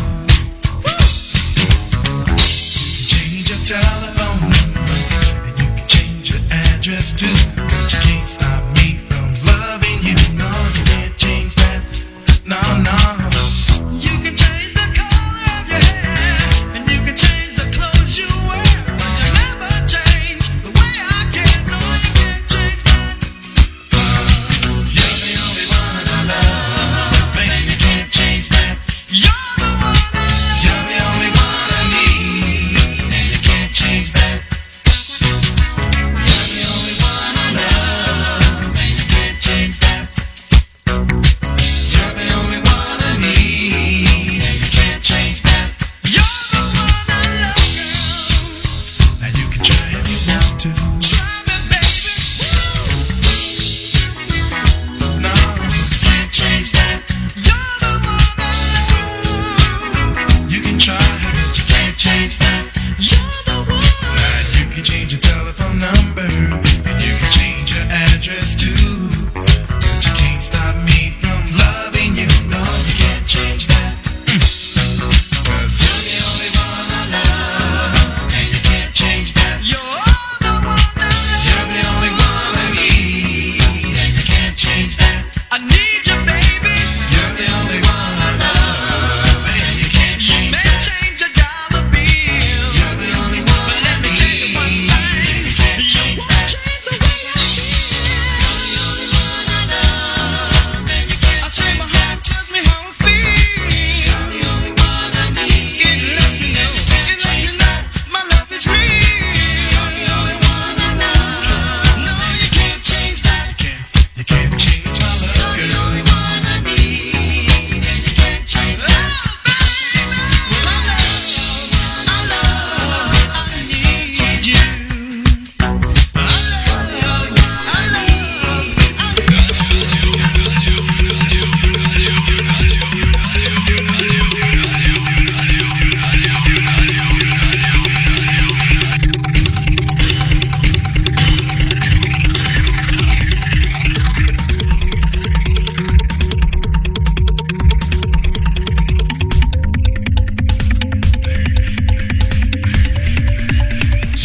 You can change your telephone number, and you can change your address too. But you can't stop me from loving you. No, you can't change that. No, no. You can change the color of your hair, and you can change the clothes you wear, but you never change the way I care. No, you can't change that. You're the only one I love, and you can't change that. You're the one I love. You're the only one I need, and you can't change that. You're the only one I love.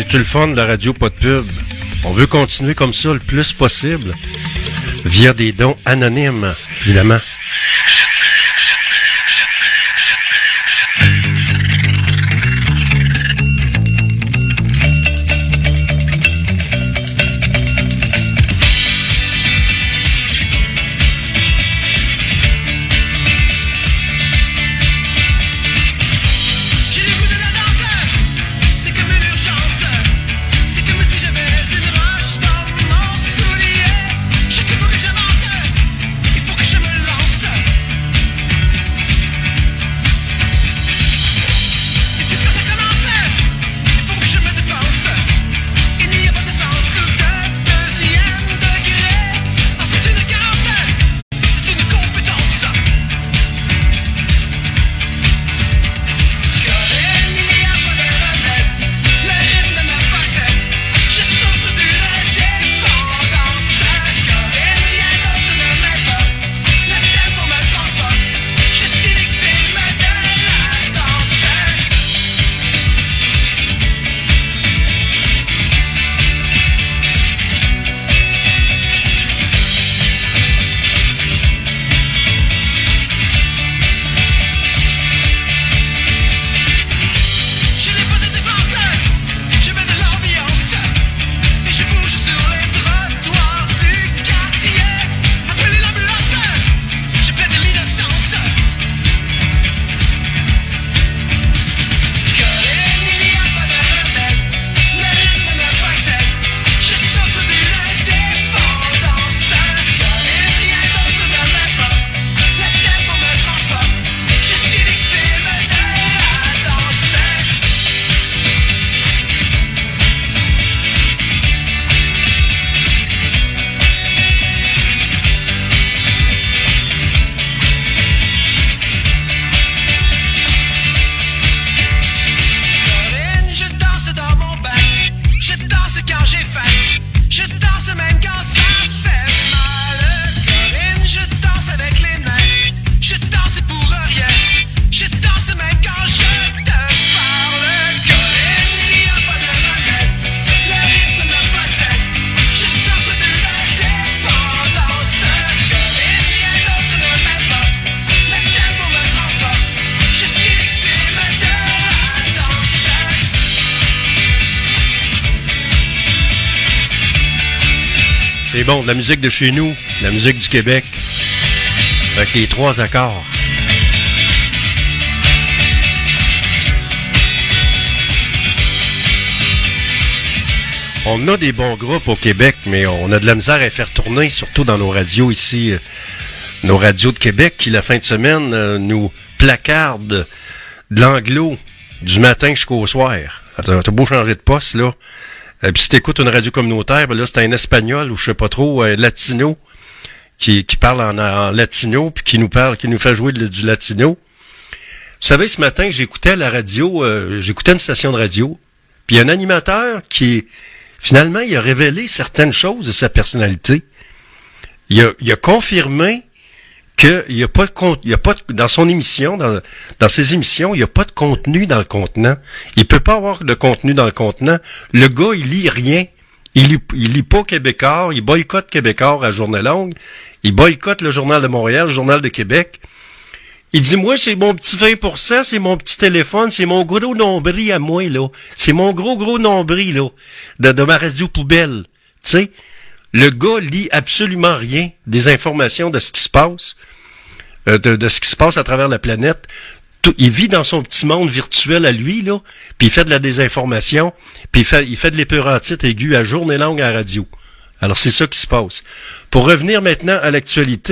C'est-tu le fun de la radio, pas de pub? On veut continuer comme ça le plus possible, via des dons anonymes, évidemment. C'est bon, de la musique de chez nous, de la musique du Québec, avec les trois accords. On a des bons groupes au Québec, mais on a de la misère à les faire tourner, surtout dans nos radios ici, euh, nos radios de Québec, qui la fin de semaine euh, nous placardent de l'anglo du matin jusqu'au soir. T'as, t'as beau changer de poste, là. Euh, puis si t'écoutes une radio communautaire, ben là, c'est un espagnol ou je sais pas trop, un latino qui, qui parle en, en latino, puis qui nous parle, qui nous fait jouer de, du latino. Vous savez, ce matin, j'écoutais la radio, euh, j'écoutais une station de radio, puis il y a un animateur qui, finalement, il a révélé certaines choses de sa personnalité. Il a, il a confirmé qu'il n'y a pas de con, il y a pas de, dans son émission, dans, dans ses émissions, il n'y a pas de contenu dans le contenant. Il peut pas avoir de contenu dans le contenant. Le gars, il lit rien. Il lit, il lit pas Québécois. Il boycotte Québécois à Journée longue. Il boycotte le Journal de Montréal, le Journal de Québec. Il dit, moi, c'est mon petit vingt pour cent, c'est mon petit téléphone, c'est mon gros nombril à moi, là. C'est mon gros, gros nombril, là, de, de ma radio poubelle. Tu sais, le gars lit absolument rien des informations de ce qui se passe, euh, de, de ce qui se passe à travers la planète. Tout, il vit dans son petit monde virtuel à lui, là, puis il fait de la désinformation, puis il fait, il fait de l'épeurantite aiguë à journée longue à la radio. Alors, c'est ça qui se passe. Pour revenir maintenant à l'actualité,